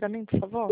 pra mim, por favor?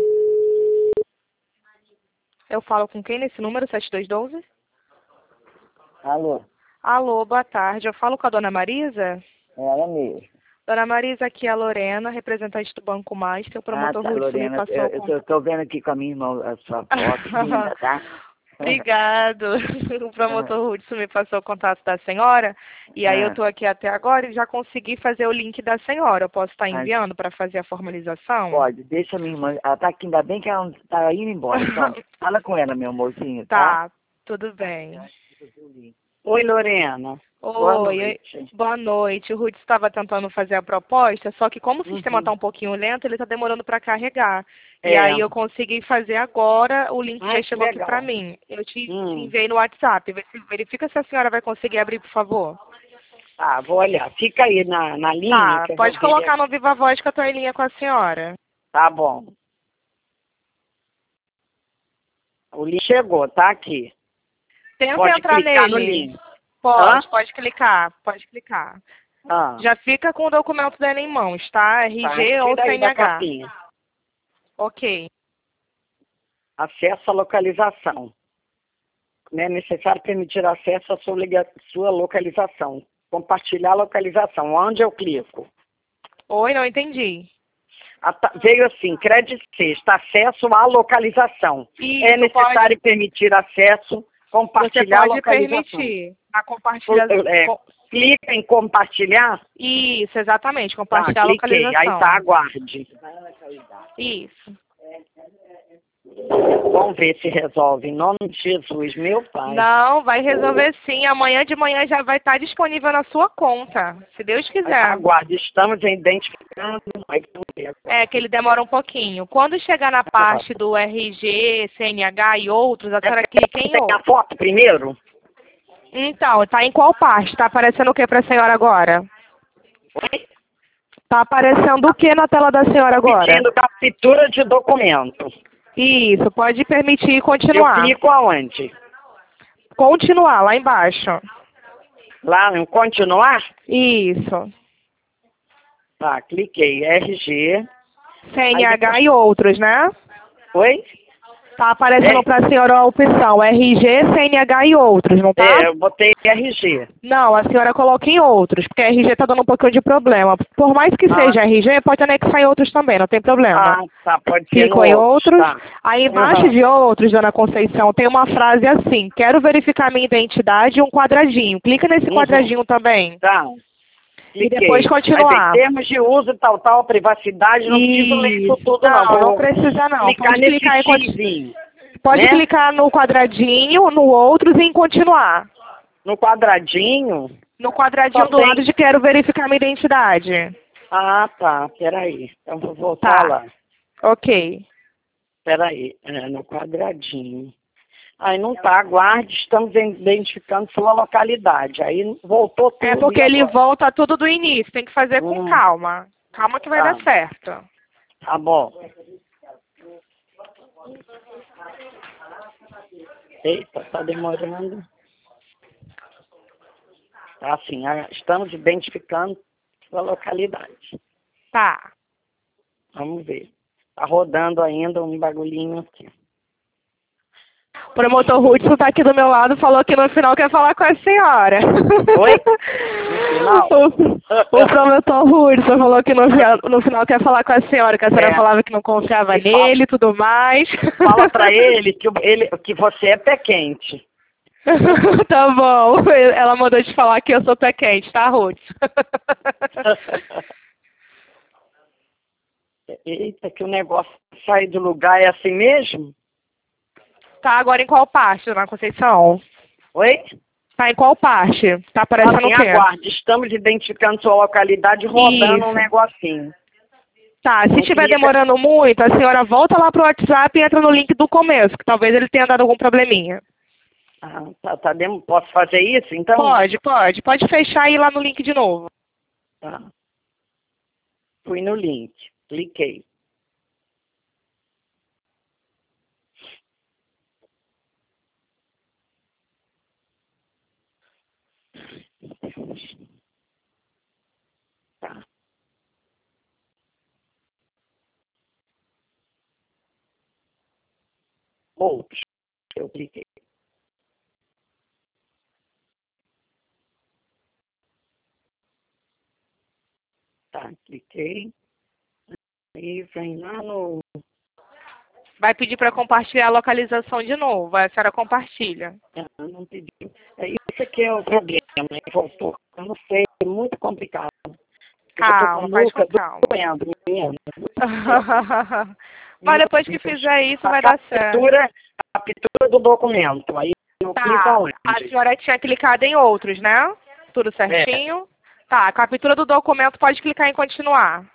Eu falo com quem nesse número, 7212? Alô? Alô, boa tarde. Eu falo com a dona Marisa? Ela mesmo. Dona Marisa, aqui é a Lorena, representante do Banco Master. O promotor Tá, Hudson me Lorena, passou eu tô vendo aqui com a minha irmã a sua foto, linda, tá? Obrigado. O promotor Hudson me passou o contato da senhora. E aí eu estou aqui até agora e já consegui fazer o link da senhora. Eu posso estar enviando para fazer a formalização? Pode, deixa a minha irmã. Ela tá aqui, ainda bem que ela não tá indo embora. Então, fala com ela, meu amorzinho, tá? Tá, tudo bem. Oi, Lorena. Boa Oi, noite. boa noite. O Ruth estava tentando fazer a proposta, só que como o sistema está um pouquinho lento, ele está demorando para carregar. E aí eu consegui fazer agora, o link já chegou aqui para mim. Eu te enviei no WhatsApp. Verifica se a senhora vai conseguir abrir, por favor. Tá, vou olhar. Fica aí na linha. Tá, Que eu pode vou ver. colocar no Viva Voz que eu estou em linha com a senhora. Tá bom. O link chegou, tá aqui. Tenta Pode entrar clicar no nele. link. Pode clicar, pode clicar. Já fica com o documento dela em mãos, tá? RG ou tira aí da CNH. capinha. Ok. Acesso à localização. Não é necessário permitir acesso à sua localização. Compartilhar a localização. Onde eu clico? Oi, não entendi. Veio assim, crédito sexta, acesso à localização. Isso, é necessário permitir acesso, compartilhar a Você pode localização. permitir a compartilhação. Clica em compartilhar. Isso, exatamente, compartilhar a cliquei, localização. aí tá, aguarde. Isso. Vamos ver se resolve. Em nome de Jesus, meu Pai. Não, vai resolver sim. Amanhã de manhã já vai estar disponível na sua conta, se Deus quiser. Aguarde, estamos identificando. É que ele demora um pouquinho. Quando chegar na parte do RG, CNH e outros, a senhora clica em outro. Tem a foto primeiro? Então, tá em qual parte? Tá aparecendo o que para a senhora agora? Oi? Tá aparecendo o que na tela da senhora agora? Pedindo captura de documento. Isso, pode permitir continuar. Eu clico aonde? Continuar, lá embaixo. Lá em continuar? Isso. Tá, cliquei. RG. CNH e outros, né? Oi? Tá aparecendo para a senhora a opção RG, CNH e outros, não tá? Eu botei RG. Não, a senhora coloca em outros, porque RG tá dando um pouquinho de problema. Por mais que seja RG, pode anexar em outros também, não tem problema. Tá, pode ser Clicou em outros. Tá. Aí embaixo de outros, dona Conceição, tem uma frase assim, quero verificar minha identidade e um quadradinho. Clica nesse quadradinho também. Tá. E depois continuar. Aí, termos de uso, tal, privacidade, não preciso ler isso tudo não. Não precisa não. Pode clicar em Pode clicar no quadradinho, no outros e em continuar. No quadradinho? No quadradinho do lado de quero verificar minha identidade. Tá. Peraí. Então vou voltar lá. Ok. Peraí. No quadradinho. Aí não tá, aguarde, estamos identificando sua localidade. Aí voltou tudo. É porque ele volta tudo do início, tem que fazer com calma. Calma que vai dar certo. Tá bom. Eita, tá demorando. Tá assim, estamos identificando sua localidade. Tá. Vamos ver. Tá rodando ainda um bagulhinho aqui. O promotor Hudson tá aqui do meu lado, falou que no final quer falar com a senhora. Oi? No final? O promotor Hudson falou que no final quer falar com a senhora, que a senhora falava que não confiava nele e tudo mais. Fala pra ele que você é pé quente. Tá bom. Ela mandou te falar que eu sou pé quente, tá, Hudson? Eita, que o negócio sai do lugar é assim mesmo? Tá agora em qual parte, dona Conceição? Oi? Tá em qual parte? Tá aparecendo o quê? Aguarde, estamos identificando sua localidade rodando um negocinho. Tá, se estiver demorando muito, a senhora volta lá pro WhatsApp e entra no link do começo, que talvez ele tenha dado algum probleminha. Posso fazer isso, então? Pode. Pode fechar e ir lá no link de novo. Tá. Fui no link, cliquei. Tá. Outros. Eu cliquei. Tá, cliquei. E vem lá no... Vai pedir para compartilhar a localização de novo. Aí a senhora compartilha. Não pediu. Isso aqui é o problema, né? Voltou. Eu não sei, é muito complicado. Calma, faz com calma. Mas depois que fizer isso, vai dar certo. Captura do documento. Aí eu clico aonde? A senhora tinha clicado em outros, né? Tudo certinho? Tá, a captura do documento pode clicar em continuar.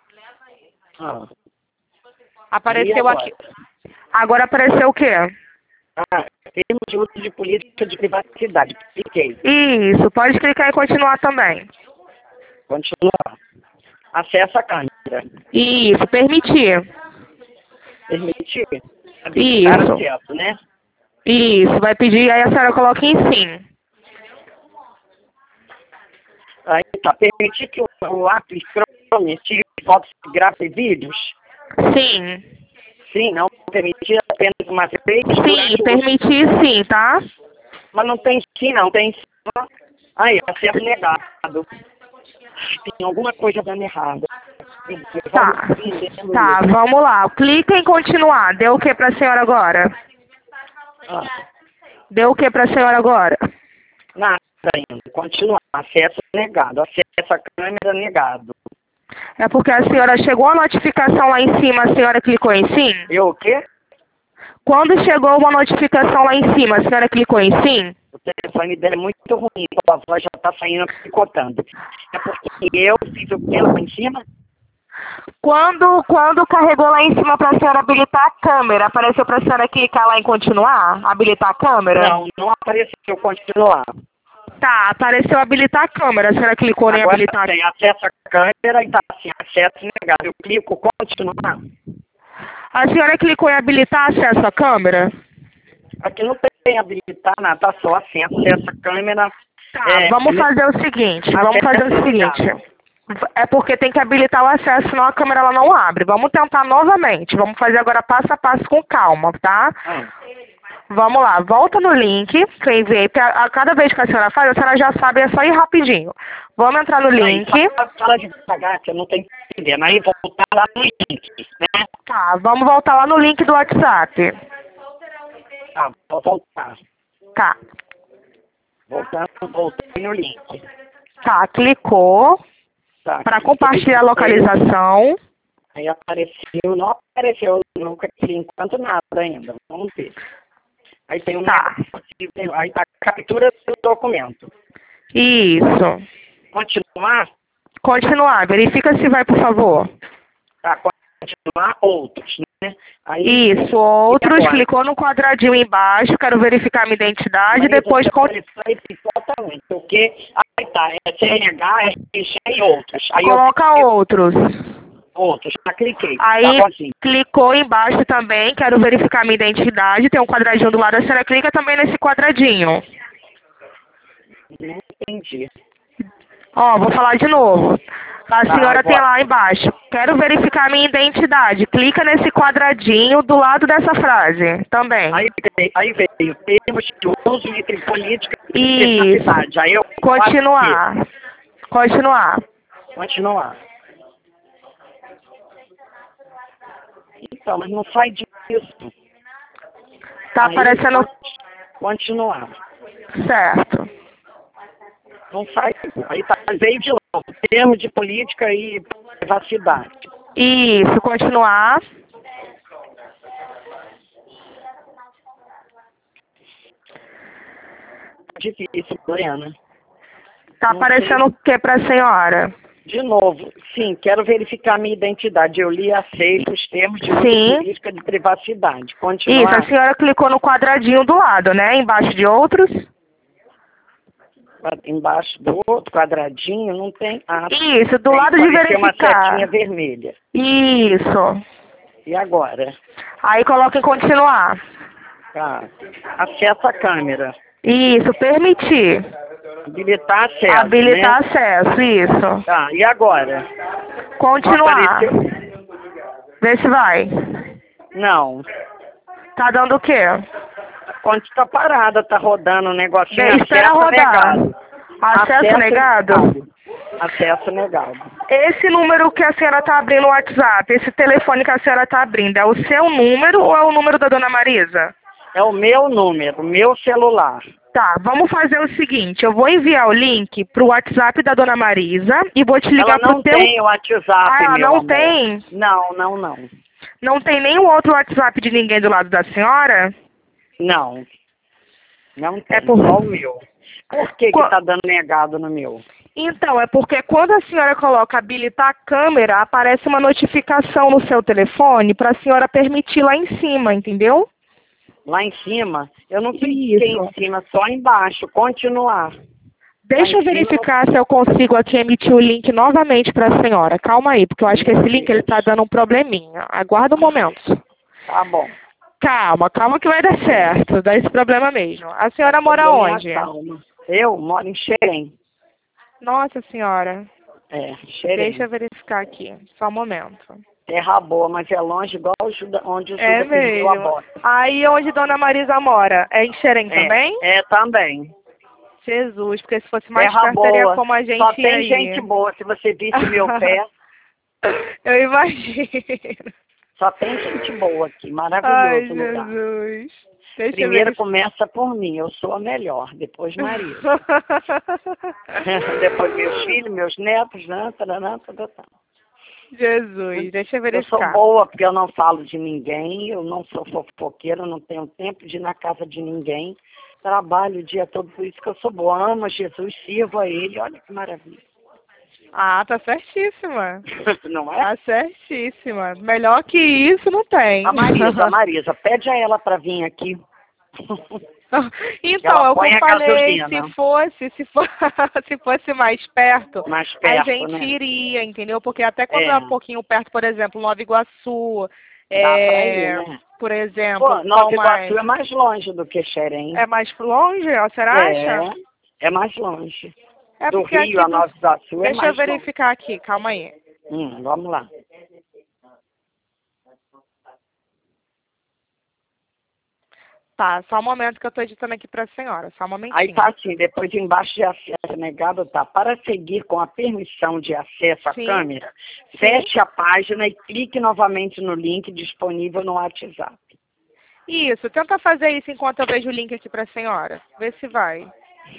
Apareceu aqui. Agora apareceu o quê? Termos de uso de política de privacidade. Cliquei. Isso, pode clicar em continuar também. Continuar. Acesso à câmera. Isso, permitir. Permitir? Isso. Acesso, né? Isso, vai pedir, aí a senhora coloca em sim. Aí tá, permitir que o ato estrone, tire fotos, grave vídeos? Sim. Sim, não permitir apenas uma vez? Sim, permitir sim, tá? Mas não tem sim, não, tem só... Aí, acesso negado. Tem alguma coisa dando errado. Tá, vamos lá. Clica em continuar. Deu o que pra senhora agora? Deu o que pra senhora agora? Nada ainda. Continuar. Acesso negado. Acesso à câmera negado. É porque a senhora chegou a notificação lá em cima, a senhora clicou em sim? Eu o quê? Quando chegou uma notificação lá em cima, a senhora clicou em sim? O telefone dela é muito ruim, a voz já está saindo picotando. É porque eu fiz o que lá em cima? Quando carregou lá em cima para a senhora habilitar a câmera, apareceu para a senhora clicar lá em continuar? Habilitar a câmera? Não, não apareceu continuar. Tá, apareceu habilitar a câmera, a senhora clicou em habilitar. Agora tem acesso à câmera e tá assim, acesso negado. Eu clico continuar. A senhora clicou em habilitar acesso à câmera? Aqui não tem habilitar nada, tá só assim, acesso à câmera. Tá, vamos fazer o seguinte, É porque tem que habilitar o acesso, senão a câmera ela não abre. Vamos tentar novamente. Vamos fazer agora passo a passo com calma, tá? Vamos lá, volta no link que eu enviei, porque a cada vez que a senhora faz, a senhora já sabe, é só ir rapidinho. Vamos entrar no link. Fala devagar, que eu não tenho entendendo. Aí voltar lá no link, né? Tá, vamos voltar lá no link do WhatsApp. Tá, vou voltar. Tá. Voltei no link. Tá, clicou. Tá, para compartilhar a localização. Aí apareceu, não apareceu nunca por enquanto nada ainda. Vamos ver. Aí tem aí tá a captura do documento. Isso. Continuar? Continuar. Verifica se vai, por favor. Tá, continuar outros, né? Aí, isso, outros, clicou no quadradinho embaixo, quero verificar minha identidade, depois... Exatamente, porque aí tá, é CNH, RG e outros. Aí coloca outros. Outros, já cliquei. Aí clicou embaixo também, quero verificar minha identidade, tem um quadradinho do lado, a senhora clica também nesse quadradinho. Não entendi. Ó, vou falar de novo. A senhora tem lá embaixo, quero verificar minha identidade. Clica nesse quadradinho do lado dessa frase também. Aí veio termos de uso entre política e privacidade. Aí eu continuar. Continuar. Então, mas não sai disso. Tá aparecendo... Continuar. Certo. Não sai. Aí tá, veio de novo. Termo de política e privacidade. Isso, continuar. Difícil, Lorena. Tá aparecendo o que pra senhora? De novo, sim, quero verificar minha identidade. Eu li e aceito os termos de política de privacidade. Continuar. Isso, a senhora clicou no quadradinho do lado, né? Embaixo de outros. Embaixo do outro quadradinho não tem... Isso, do lado de verificar. Uma setinha vermelha. Isso. E agora? Aí coloca em continuar. Tá. Acesso à câmera. Isso, permitir. Habilitar acesso, habilitar acesso, isso. Tá, e agora? Continuar. Vê se vai. Não. Tá dando o quê? telefone está parada, tá rodando um negocinho. Espera rodar. Acesso negado? Acesso negado. Esse número que a senhora está abrindo o WhatsApp, esse telefone que a senhora está abrindo, é o seu número ou é o número da dona Marisa? É o meu número, meu celular. Tá, vamos fazer o seguinte, eu vou enviar o link pro WhatsApp da dona Marisa e vou te ligar pro teu... Ela não tem o WhatsApp, ela meu não amor. Tem? Não. Não tem nenhum outro WhatsApp de ninguém do lado da senhora? Não tem, só o meu. Por que tá dando negado no meu? Então, é porque quando a senhora coloca habilitar a câmera, aparece uma notificação no seu telefone para a senhora permitir lá em cima, entendeu? Lá em cima? Eu não cliquei em cima, só embaixo, continuar. Deixa eu verificar se eu consigo aqui emitir o link novamente para a senhora. Calma aí, porque eu acho que esse link ele tá dando um probleminha. Aguarda um momento. Tá bom. Calma que vai dar certo. Dá esse problema mesmo. A senhora mora onde? Calma. Eu moro em Xerém. Nossa senhora. Xerém. Deixa eu verificar aqui. Só um momento. Terra boa, mas é longe igual onde o Judas mesmo. perdeu a bota. Aí onde Dona Marisa mora? É em Xerém também? Também. Jesus, porque se fosse mais Terra perto, boa. teria como a gente Só tem aí. gente boa, se você visse meu pé. Eu imagino. Só tem gente boa aqui, maravilhoso. Ai, lugar. Jesus. Primeiro começa por mim, eu sou a melhor, depois Marisa. Depois meus filhos, meus netos, Jesus, deixa eu verificar. Eu sou boa porque eu não falo de ninguém, eu não sou fofoqueira, eu não tenho tempo de ir na casa de ninguém. Trabalho o dia todo, por isso que eu sou boa. Amo Jesus, sirvo a Ele, olha que maravilha. Ah, tá certíssima. Não é? Tá certíssima. Melhor que isso não tem. A Marisa, pede a ela para vir aqui. Então, é o que eu falei, se fosse mais perto, a gente iria, entendeu? Porque até quando é um pouquinho perto, por exemplo, Nova Iguaçu, dá pra ir, né? Por exemplo, Nova Iguaçu é mais longe do que Xerém. É mais longe, você acha? É mais longe. É do Rio a Nova Iguaçu é mais longe. Deixa eu verificar aqui, calma aí. Vamos lá. Tá, só um momento que eu tô editando aqui pra senhora, só um momentinho. Aí tá assim, depois embaixo de acesso negado tá, para seguir com a permissão de acesso à câmera, feche a página e clique novamente no link disponível no WhatsApp. Isso, tenta fazer isso enquanto eu vejo o link aqui pra senhora, vê se vai.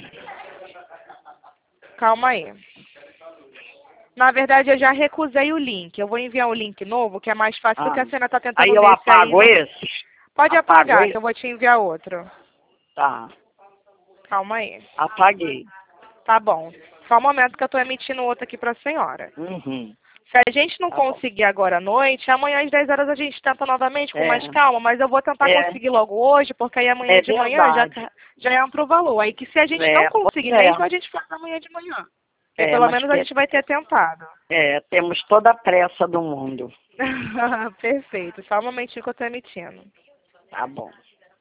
Calma aí. Na verdade, eu já recusei o link, eu vou enviar um link novo, que é mais fácil do que a senhora tá tentando ver. Aí eu apago esse? Pode apagar, que eu vou te enviar outro. Tá. Calma aí. Apaguei. Tá bom. Só um momento que eu tô emitindo outro aqui pra senhora. Se a gente não conseguir agora à noite, amanhã às 10 horas a gente tenta novamente com mais calma, mas eu vou tentar conseguir logo hoje, porque aí amanhã de manhã já entra o valor. Aí que se a gente não conseguir mesmo, a gente faz amanhã de manhã. Porque pelo menos a gente vai ter tentado. Temos toda a pressa do mundo. Perfeito. Só um momentinho que eu tô emitindo. Tá bom.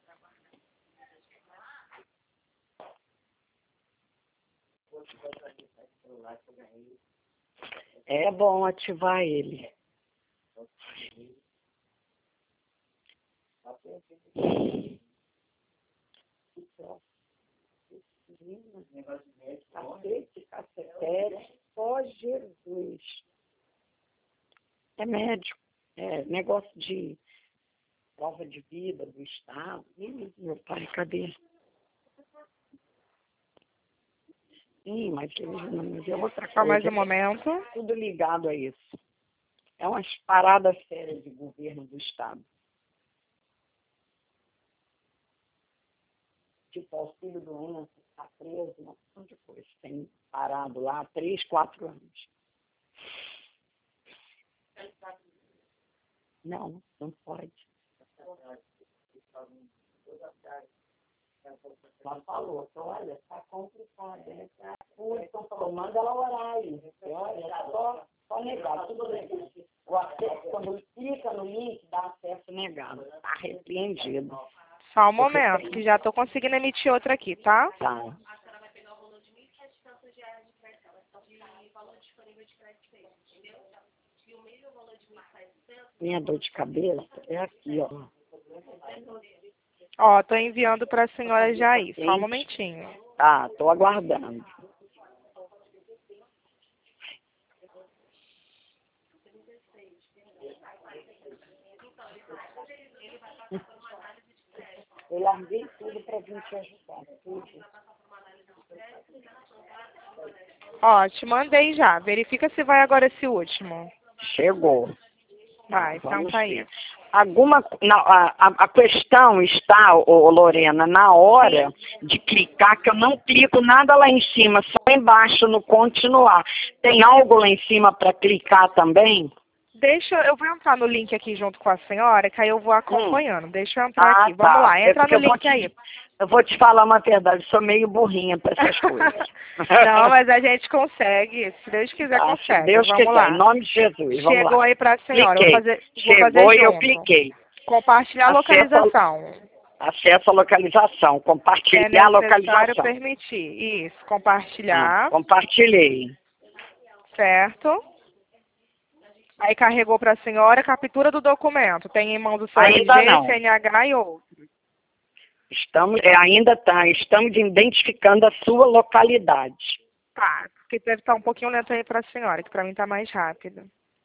É bom ativar ele. Cacete, só Jesus. É médico. É negócio de prova de vida do Estado. Meu pai, cadê? Sim, mas é outra coisa. Só mais um momento. Tudo ligado a isso. É umas paradas sérias de governo do Estado. Tipo, auxílio doença, está preso, uma opção de coisa. Tem parado lá há 3, 4 anos. Não pode. Ela falou, olha, está complicado. Então falou, manda ela orar aí. Olha, só negar, tudo bem. O acesso, quando clica no link, dá acesso negado. Está arrependido. Só um momento, que já estou conseguindo emitir outra aqui, tá? Tá. A senhora vai pegar o valor de R$ 1.700 de crédito, de valor disponível de crédito, entendeu? E o mesmo valor de 1.700... Minha dor de cabeça é aqui, ó. Ó, tô enviando para a senhora já aí. Só um momentinho. Tá, tô aguardando. Eu larguei tudo para vir te ajudar. Tudo. Ó, te mandei já. Verifica se vai agora esse último. Chegou. Vai, então tá aí. A questão está, Lorena, na hora de clicar, que eu não clico nada lá em cima, só embaixo no continuar. Tem algo lá em cima para clicar também? Eu vou entrar no link aqui junto com a senhora, que aí eu vou acompanhando. Deixa eu entrar aqui. Tá. Vamos lá, entra no link aí. Eu vou te falar uma verdade, sou meio burrinha para essas coisas. Não, mas a gente consegue. Se Deus quiser, consegue. Se Deus vamos quiser, lá. em nome de Jesus. Vamos Chegou lá. aí para a senhora. Cliquei. Vou fazer junto. Eu cliquei. Compartilhar a localização. Acesso à localização. Compartilhar a localização. É necessário permitir. Isso, compartilhar. Compartilhei. Certo. Aí carregou para a senhora, captura do documento. Tem em mãos o seu Ainda RG, não. CNH e outro. Estamos identificando a sua localidade. Tá, porque deve estar um pouquinho lento aí para a senhora, que para mim está mais rápido.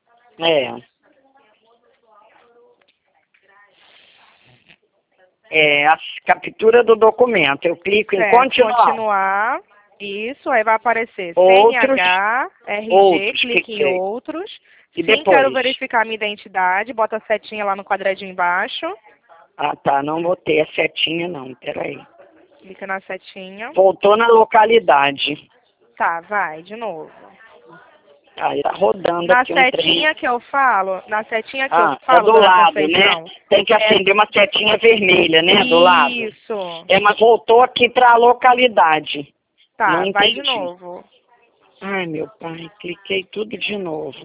A captura do documento. Eu clico em continuar. Isso, aí vai aparecer Outros, CNH, RG, clique em outros. E Sim, depois? quero verificar minha identidade, bota a setinha lá no quadradinho embaixo. Tá, não botei a setinha não, peraí. Clica na setinha. Voltou na localidade. Tá, vai, de novo. Aí tá rodando aqui um trem. Na setinha que eu falo, do lado, né? Tem que acender uma setinha vermelha, né, do lado. Isso. Mas voltou aqui para a localidade. Tá, vai de novo. Ai, meu pai, cliquei tudo de novo.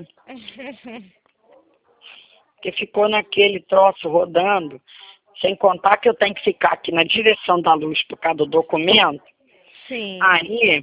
Porque ficou naquele troço rodando, sem contar que eu tenho que ficar aqui na direção da luz por causa do documento. Sim. Aí...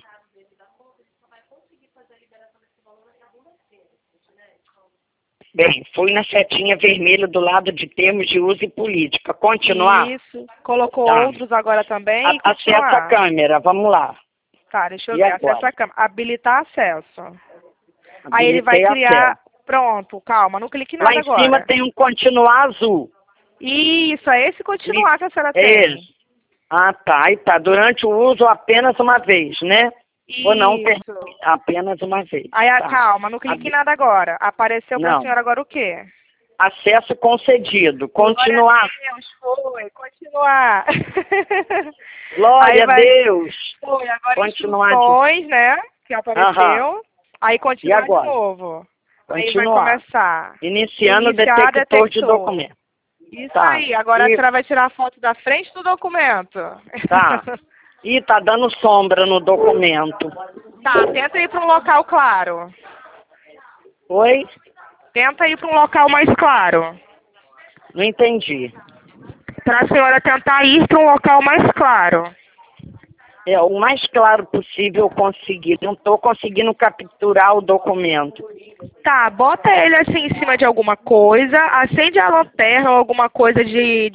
Bem, fui na setinha vermelha do lado de termos de uso e política. Continuar? Isso. Colocou outros agora também. Acessa a câmera, vamos lá. Tá, deixa eu ver. Acessa a câmera. Habilitar acesso. Aí ele vai criar... Pronto, calma, não clique nada agora. Lá em cima tem um continuar azul. Isso, é esse continuar que a senhora tem. Tá. Aí tá. Durante o uso apenas uma vez, né? Isso. Ou não, apenas uma vez. Aí, calma, não clique em nada agora. Apareceu pra senhora agora o quê? Acesso concedido. Continuar. Glória a Deus, continuar. Glória a Deus. Foi, agora continuar. Instruções, né? Que apareceu. Aí continuar de novo. Aí vai começar. Iniciando o detector de documento. Isso aí. Agora a senhora vai tirar a foto da frente do documento. Tá. Tá dando sombra no documento. Tá, tenta ir para um local claro. Oi? Tenta ir para um local mais claro. Não entendi. Para a senhora tentar ir para um local mais claro. O mais claro possível eu consegui. Não estou conseguindo capturar o documento. Tá, bota ele assim em cima de alguma coisa, acende a lanterna ou alguma coisa de...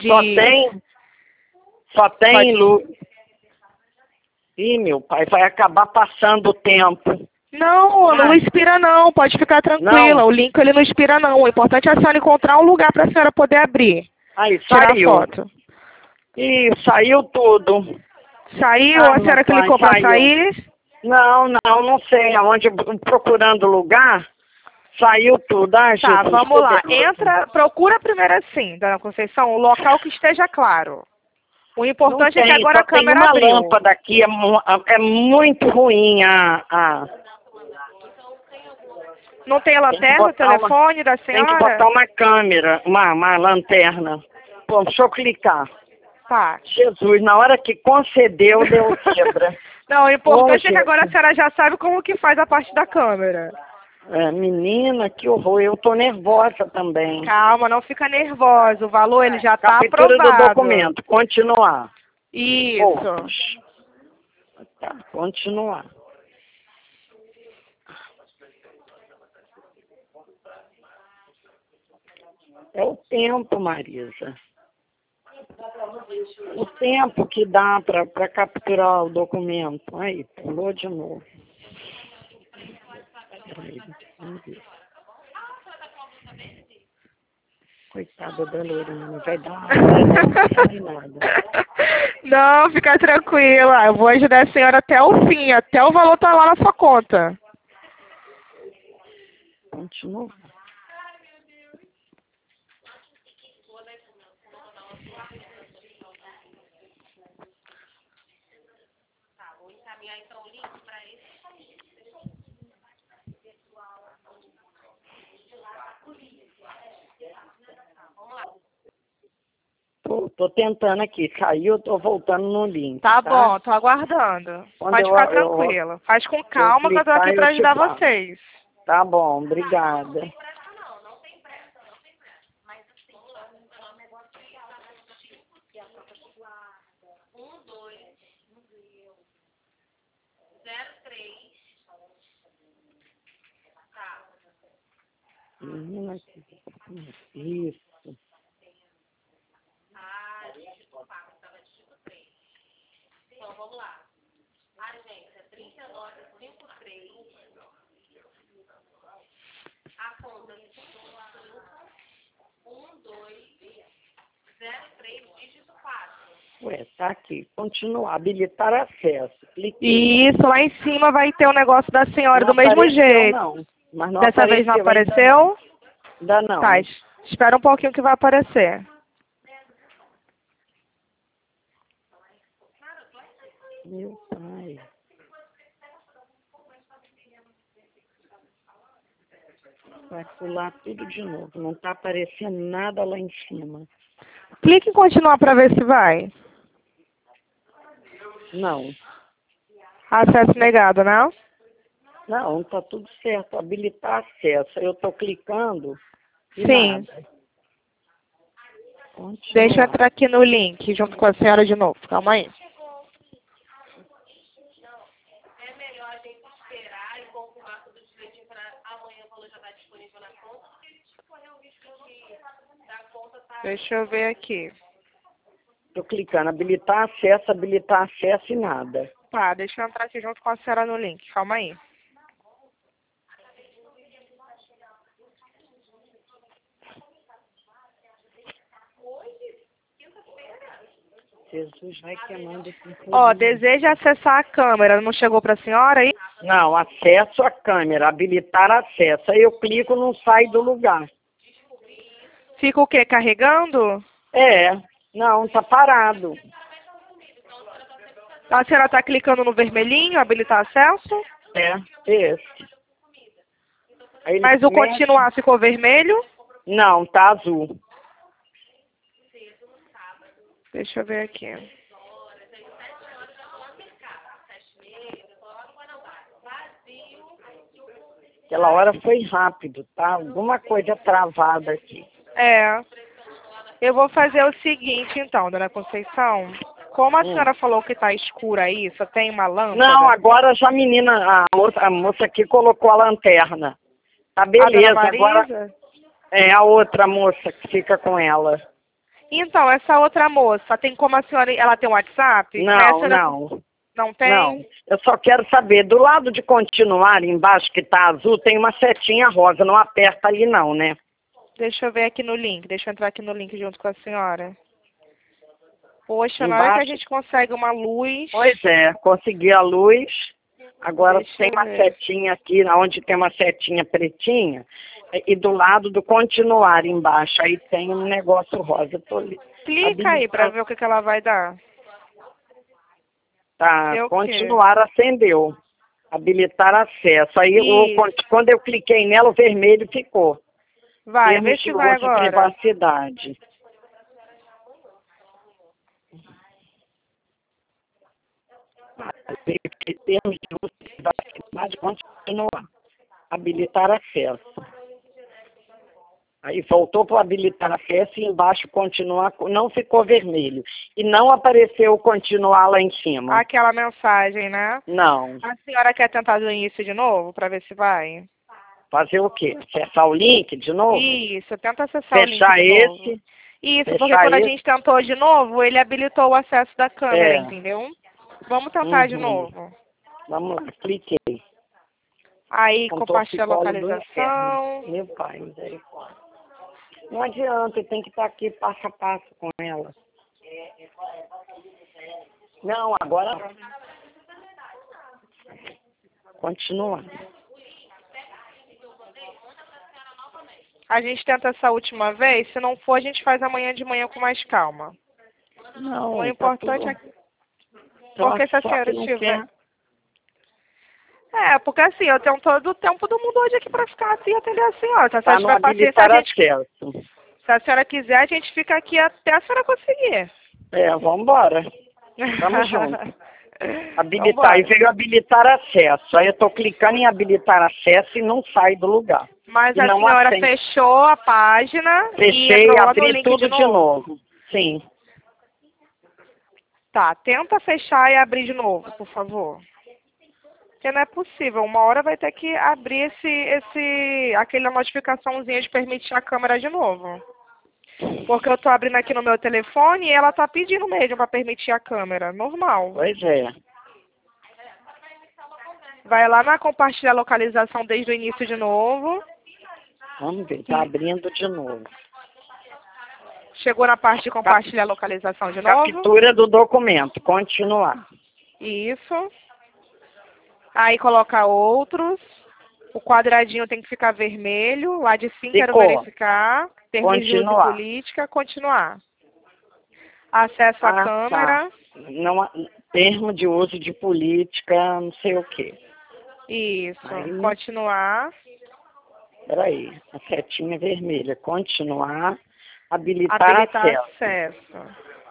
Só tem luz. Ih, meu pai, vai acabar passando o tempo. Não expira não, pode ficar tranquila. Não. O link ele não expira não. O importante é a senhora encontrar um lugar para a senhora poder abrir. Aí, tirar a foto. Ih, saiu tudo. Saiu? A senhora clicou para sair? Não sei. Aonde, procurando lugar, saiu tudo. Tá, Jesus, vamos lá. Procura primeiro assim, dona Conceição, um local que esteja claro. O importante é que agora a câmera abriu. Tem uma lâmpada aqui, é muito ruim Não tem a lanterna, o telefone da senhora? Tem que botar uma câmera, uma lanterna. Pô, deixa eu clicar. Tá. Jesus, na hora que concedeu, deu quebra. Não, o importante é que agora a senhora já sabe como que faz a parte da câmera. Menina, que horror. Eu tô nervosa também. Calma, não fica nervosa. O valor ele já tá aprovado. Captura do documento. Continuar. Isso. Tá, continuar. É o tempo, Marisa. O tempo que dá para capturar o documento. Aí, pulou de novo. Peraí, vamos ver. Coitada da Lorena, vai dar nada. Não, fica tranquila. Eu vou ajudar a senhora até o fim, até o valor tá lá na sua conta. Continua. Tô tentando aqui. Caiu, tô voltando no link. Tá bom, tô aguardando. Pode ficar tranquila. Faz com calma que eu tô aqui pra ajudar vocês. Tá bom, obrigada. Menina, isso. Então, vamos lá. Agência 3953. A conta 1203, dígito 4. Ué, tá aqui. Continuar. Habilitar acesso. Cliquei. Isso, lá em cima vai ter o negócio da senhora do mesmo jeito. Não. Mas não Dessa vez não apareceu? Ainda não. Tá, espera um pouquinho que vai aparecer. Meu pai. Vai pular tudo de novo. Não tá aparecendo nada lá em cima. Clique em continuar para ver se vai. Não. Acesso negado, né? Não, tá tudo certo. Habilitar acesso. Eu tô clicando e sim. Nada. Deixa eu entrar aqui no link junto com a senhora de novo. Calma aí. É melhor a gente esperar e confirmar tudo direitinho para amanhã o valor já estar disponível na conta, porque a gente correr o risco de da conta tá... Deixa eu ver aqui. Tô clicando, habilitar acesso e nada. Tá, deixa eu entrar aqui junto com a senhora no link. Calma aí. Jesus vai queimando esse Ó, deseja acessar a câmera. Não chegou para a senhora aí? Não, acesso à câmera, habilitar acesso. Aí eu clico, não sai do lugar. Fica o quê? Carregando? É, não, tá parado. A senhora está clicando no vermelhinho, habilitar acesso? É, esse. Mas o continuar ficou vermelho? Não, tá azul. Deixa eu ver aqui. Aquela hora foi rápido, tá? Alguma coisa travada aqui. É. Eu vou fazer o seguinte, então, dona Conceição. Como a senhora falou que tá escura aí, só tem uma lâmpada... Não, agora já a menina, a moça aqui colocou a lanterna. Tá beleza, agora... É a outra moça que fica com ela. Então, essa outra moça, tem como a senhora... Ela tem um WhatsApp? Não. Não tem? Não, eu só quero saber, do lado de continuar, embaixo que tá azul, tem uma setinha rosa, não aperta ali não, né? Deixa eu ver aqui no link, deixa eu entrar aqui no link junto com a senhora. Poxa, embaixo, na hora que a gente consegue uma luz... Pois é, consegui a luz, agora tem uma setinha aqui, onde tem uma setinha pretinha, e do lado do continuar embaixo, aí tem um negócio rosa. Clica aí pra ver o que ela vai dar. Tá, continuar acendeu. Habilitar acesso. Aí, quando eu cliquei nela, o vermelho ficou. Vai, vê se vai agora. Privacidade. Termos de uso de privacidade, continuar. Habilitar acesso. Aí voltou para habilitar acesso e embaixo continuar, não ficou vermelho. E não apareceu continuar lá em cima. Aquela mensagem, né? Não. A senhora quer tentar do início de novo, para ver se vai? Fazer o quê? Acessar o link de novo? Isso, tenta acessar o link de novo. Isso, porque quando a gente tentou de novo, ele habilitou o acesso da câmera, entendeu? Vamos tentar de novo. Vamos lá, cliquei. Aí, compartilha a localização. Meu pai, misericórdia. Não adianta, tem que estar aqui passo a passo com ela. Não, agora... Continua. A gente tenta essa última vez, se não for, a gente faz amanhã de manhã com mais calma. Não, o importante é que... Porque se a senhora tiver... porque assim, eu tenho todo o tempo do mundo hoje aqui pra ficar assim e atender a senhora. Se a senhora tiver paciência, se a senhora quiser, a gente fica aqui até a senhora conseguir. Vambora. Tamo junto. Habilitar, e veio habilitar acesso. Aí eu tô clicando em habilitar acesso e não sai do lugar. Mas a senhora fechou a página Fechei e abri tudo de novo. Sim. Tá, tenta fechar e abrir de novo, por favor. Porque não é possível. Uma hora vai ter que abrir aquela notificaçãozinha de permitir a câmera de novo. Porque eu tô abrindo aqui no meu telefone e ela tá pedindo mesmo para permitir a câmera. Normal. Pois é. Vai lá na compartilhar localização desde o início de novo. Vamos ver, tá abrindo de novo. Chegou na parte de compartilhar localização de novo. Captura do documento, continuar. Isso. Aí coloca outros. O quadradinho tem que ficar vermelho. Lá de cima quero verificar. Termo de uso de política, continuar. Acesso à câmera. Não, termo de uso de política, não sei o quê. Isso, continuar. Peraí, a setinha vermelha. Continuar. Habilitar acesso.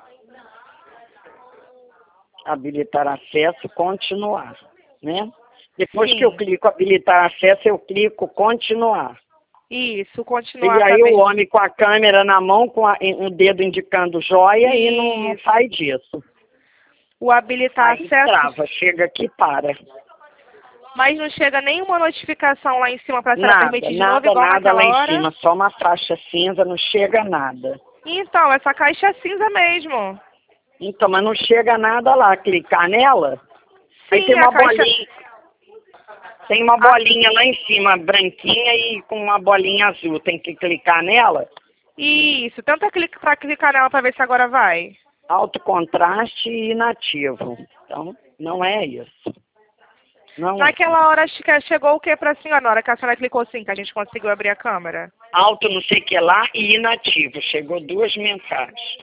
Habilitar acesso, continuar, né? Depois que eu clico habilitar acesso, eu clico continuar. Isso, continuar. E aí o homem com a câmera na mão, com o dedo indicando joia e não sai disso. O habilitar aí acesso... trava, chega aqui e para. Mas não chega nenhuma notificação lá em cima para ser permitido de novo, igual nada lá hora. em cima, só uma faixa cinza, não chega nada. Então, essa caixa é cinza mesmo. Então, mas não chega nada lá, clicar nela. Sim, aí tem uma bolinha. Tem uma bolinha lá em cima, branquinha e com uma bolinha azul. Tem que clicar nela? Isso, tenta clicar nela para ver se agora vai. Alto contraste e inativo. Então, não é isso. Não Naquela hora chegou o que para a senhora? Na hora que a senhora clicou sim, que a gente conseguiu abrir a câmera? Alto não sei o que lá e inativo. Chegou 2 mensagens.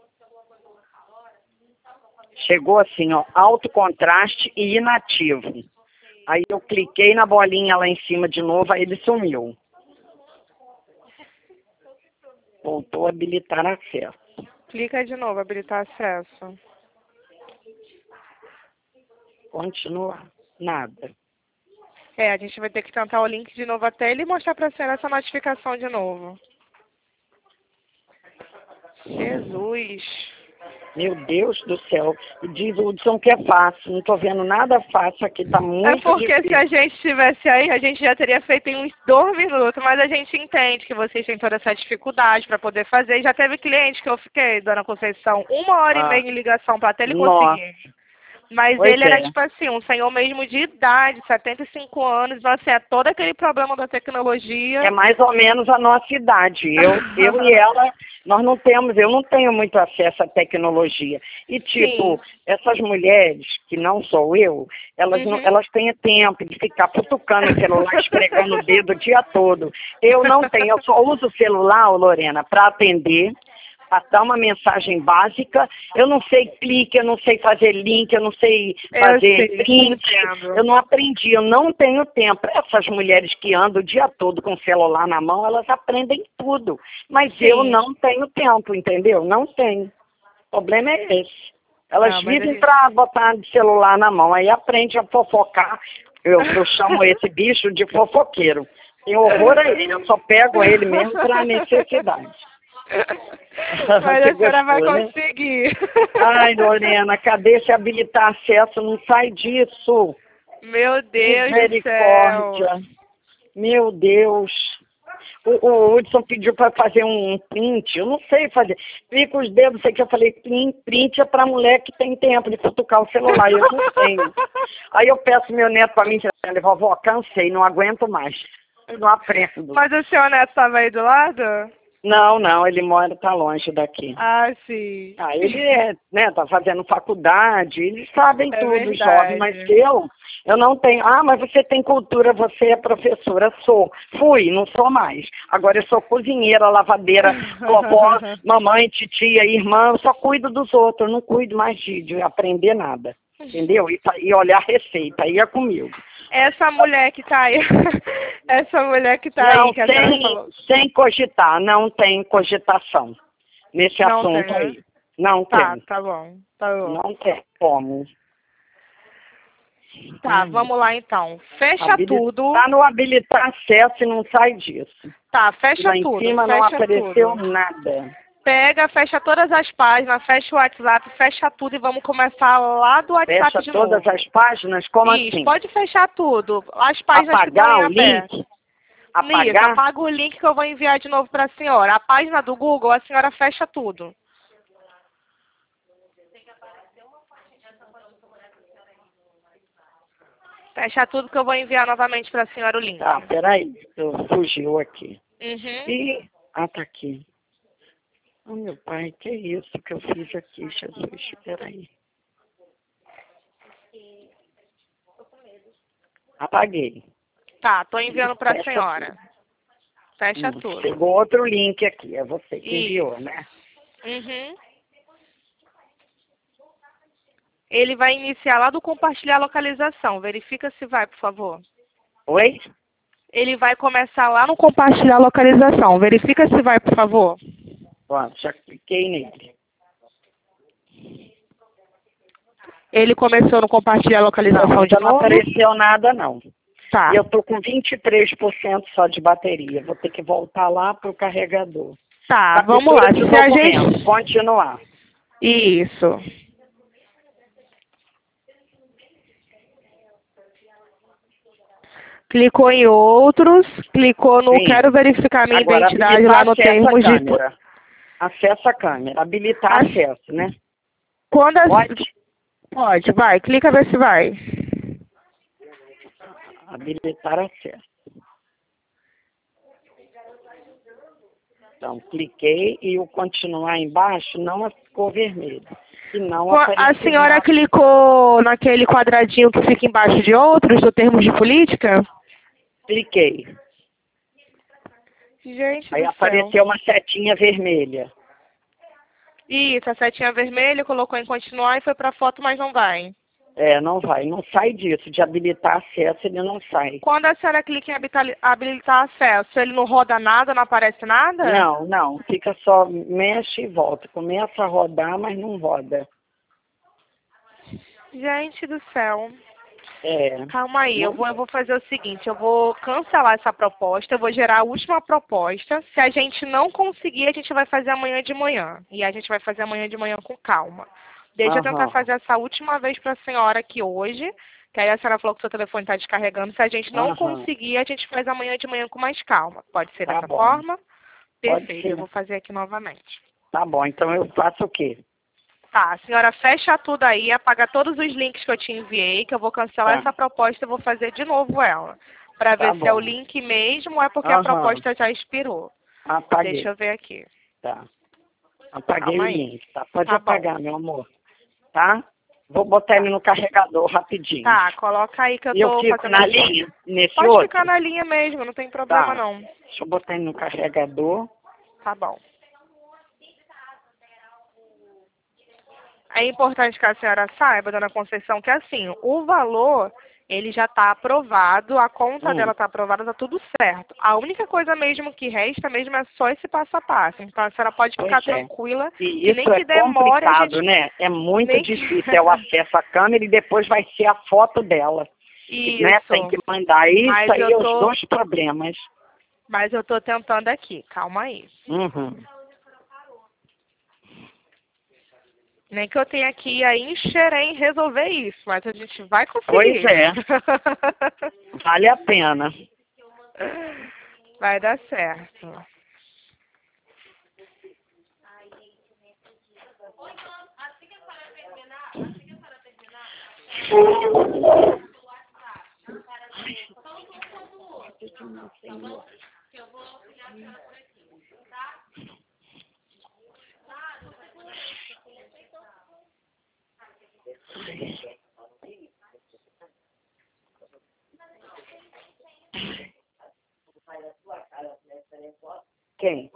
Chegou assim, ó, alto contraste e inativo. Aí eu cliquei na bolinha lá em cima de novo, aí ele sumiu. Voltou a habilitar acesso. Clica de novo, habilitar acesso. Continuar. Nada. A gente vai ter que tentar o link de novo até ele mostrar para a senhora essa notificação de novo. Jesus. Meu Deus do céu. Diz o Hudson que é fácil. Não estou vendo nada fácil aqui. Está muito difícil. Se a gente estivesse aí, a gente já teria feito em uns 2 minutos. Mas a gente entende que vocês têm toda essa dificuldade para poder fazer. Já teve cliente que eu fiquei, dona Conceição, 1h30 em ligação para até ele conseguir. Mas ele era, tipo assim, um senhor mesmo de idade, 75 anos. Então, assim, é todo aquele problema da tecnologia. É mais ou menos a nossa idade. Eu e ela, nós não temos, eu não tenho muito acesso à tecnologia. E, tipo, essas mulheres, que não sou eu, elas têm tempo de ficar futucando o celular, esfregando o dedo o dia todo. Eu não tenho, eu só uso o celular, Lorena, para atender, para dar uma mensagem básica. Eu não sei clique, eu não sei fazer link, eu não sei fazer print. Eu não aprendi, eu não tenho tempo. Essas mulheres que andam o dia todo com o celular na mão, elas aprendem tudo. Mas eu não tenho tempo, entendeu? Não tenho. O problema é esse. Elas vivem para botar o celular na mão, aí aprende a fofocar. Eu chamo esse bicho de fofoqueiro. Tenho horror a ele, eu só pego ele mesmo para necessidade. Mas a senhora vai conseguir. Ai, Lorena, cadê se habilitar acesso? Não sai disso. Meu Deus do céu. Meu Deus. O Hudson pediu para fazer um print, eu não sei fazer. Fica os dedos, sei que eu falei, print é para mulher que tem tempo de futucar o celular, eu não tenho. Aí eu peço meu neto para mim, ele falou, vovó, cansei, não aguento mais. Eu não aprendo. Mas o seu neto estava aí do lado? Não, ele tá longe daqui. Ah, sim. Ele tá fazendo faculdade, eles sabem tudo, verdade. jovem, mas eu não tenho. Ah, mas você tem cultura, você é professora, sou. Fui, não sou mais. Agora eu sou cozinheira, lavadeira, vovó, mamãe, titia, irmã, eu só cuido dos outros, eu não cuido mais de aprender nada. Entendeu? E olhar receita, ia comigo. Essa mulher que tá aí, não, aí, que a senhora falou. Sem cogitar, não tem cogitação nesse não assunto tem, né? aí. Não tem. Tá bom. Não tem como. Tá, vamos lá então. Fecha tudo. Tá no habilitar acesso e não sai disso. Tá, fecha tudo. Lá em cima não apareceu nada. Pega, fecha todas as páginas, fecha o WhatsApp, fecha tudo e vamos começar lá do WhatsApp fecha de novo. Fecha todas as páginas? Como Isso, assim? Pode fechar tudo. As páginas apagar que estão em aberto. Link? Apagar? Isso, apaga o link que eu vou enviar de novo para a senhora. A página do Google, a senhora fecha tudo. Fecha tudo que eu vou enviar novamente para a senhora o link. Tá, peraí, fugiu aqui. Uhum. Tá aqui. Oh, meu pai, que isso que eu fiz aqui, Jesus, peraí. Apaguei. Tá, tô enviando para a senhora. Fecha tudo. Chegou outro link aqui, é você que enviou, né? Uhum. Ele vai iniciar lá do compartilhar localização. Verifica se vai, por favor. Oi? Ele vai começar lá no compartilhar localização. Verifica se vai, por favor. Pronto, já cliquei nele. Ele começou no compartilhar localização de novo? Não apareceu nada, não. Tá. E eu tô com 23% só de bateria. Vou ter que voltar lá pro carregador. Tá, vamos lá. Se a gente... Continuar. Isso. Clicou em outros, clicou no quero verificar minha identidade lá no termos de... Acessa a câmera, habilitar acesso, né? Pode, vai, clica ver se vai. Habilitar acesso. Então, cliquei e o continuar embaixo não ficou vermelho. E não a senhora clicou naquele quadradinho que fica embaixo de outros, do termos de política? Cliquei. Gente Aí apareceu uma setinha vermelha. Isso, a setinha vermelha, colocou em continuar e foi para foto, mas não vai. Não vai. Não sai disso. De habilitar acesso, ele não sai. Quando a senhora clica em habilitar acesso, ele não roda nada, não aparece nada? Não. Fica só, mexe e volta. Começa a rodar, mas não roda. Gente do céu. É. Calma aí, eu vou fazer o seguinte, eu vou cancelar essa proposta, eu vou gerar a última proposta. Se a gente não conseguir, a gente vai fazer amanhã de manhã. E a gente vai fazer amanhã de manhã com calma. Deixa eu tentar fazer essa última vez para a senhora aqui hoje, que aí a senhora falou que o seu telefone está descarregando. Se a gente não conseguir, a gente faz amanhã de manhã com mais calma. Pode ser dessa forma? Perfeito, eu vou fazer aqui novamente. Tá bom, então eu faço o quê? Tá, a senhora fecha tudo aí, apaga todos os links que eu te enviei, que eu vou cancelar essa proposta e vou fazer de novo ela. Para ver se é o link mesmo ou é porque a proposta já expirou. Apaguei. Deixa eu ver aqui. Tá. Apaguei o link, tá? Pode apagar, meu amor. Tá? Vou botar ele no carregador rapidinho. Tá, coloca aí que eu tô fazendo na linha, nesse Pode outro? ficar na linha mesmo, não tem problema não. Deixa eu botar ele no carregador. Tá bom. É importante que a senhora saiba, dona Conceição, que assim, o valor, ele já está aprovado, a conta dela está aprovada, está tudo certo. A única coisa mesmo que resta mesmo é só esse passo a passo. Então a senhora pode ficar tranquila. E isso nem que demore, complicado, né? É muito difícil, é o acesso à câmera e depois vai ser a foto dela. Isso. Né? Tem que mandar isso aí, os dois problemas. Mas eu estou tentando aqui, calma aí. Nem que eu tenha que ir aí em Xerém resolver isso, mas a gente vai conseguir. Pois é. Vale a pena. Vai dar certo. Quem?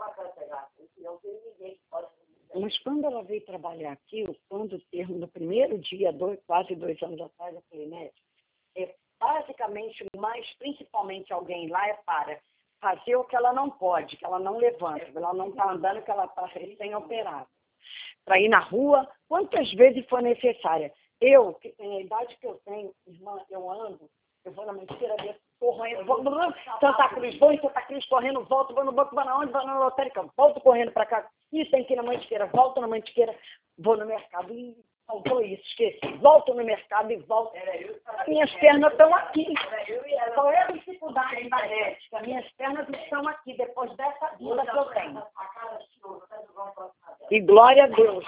Mas quando ela veio trabalhar aqui, quando o termo, no primeiro dia, quase 2 anos atrás, eu falei, médico, basicamente, mas principalmente alguém lá é para fazer o que ela não pode, que ela não levanta, que ela não está andando, que ela está recém-operada. Para ir na rua, quantas vezes for necessária. Eu, que tenho a idade que eu tenho, irmã, eu ando, eu vou na mentira desse, correndo, vou Santa Cruz, vou em Santa Cruz correndo, volto, vou no banco, vou na onde, vou na lotérica, volto correndo para cá, isso tem que ir na Mantiqueira, volto na Mantiqueira, vou no mercado, e faltou isso, esqueci, volto no mercado e volto. Minhas pernas estão aqui. Qual é a dificuldade da médica? Minhas pernas estão aqui, depois dessa vida que eu tenho. E glória a Deus.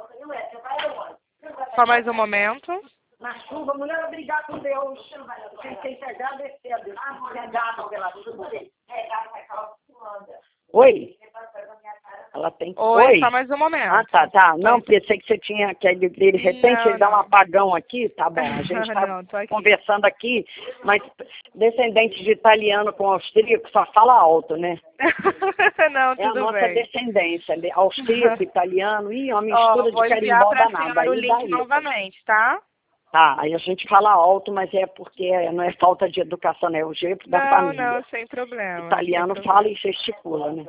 Só mais um momento. Na chuva, a mulher vai brigar com Deus. Tem que agradecer a Deus. Obrigada pela chuva. Oi? Ela tem... Oi, só mais um momento. Ah, tá. Não, pensei que você tinha... Que de repente ele dá um apagão aqui. Tá bom, a gente está conversando aqui, mas descendente de italiano com austríaco só fala alto, né? Não, tudo bem. É a nossa descendência, austríaco, italiano, e uma mistura de carimbó danada. Vou enviar o link novamente, tá? Tá, aí a gente fala alto, mas é porque não é falta de educação, né? É o jeito da família. Não, sem problema. Italiano fala e gesticula, né?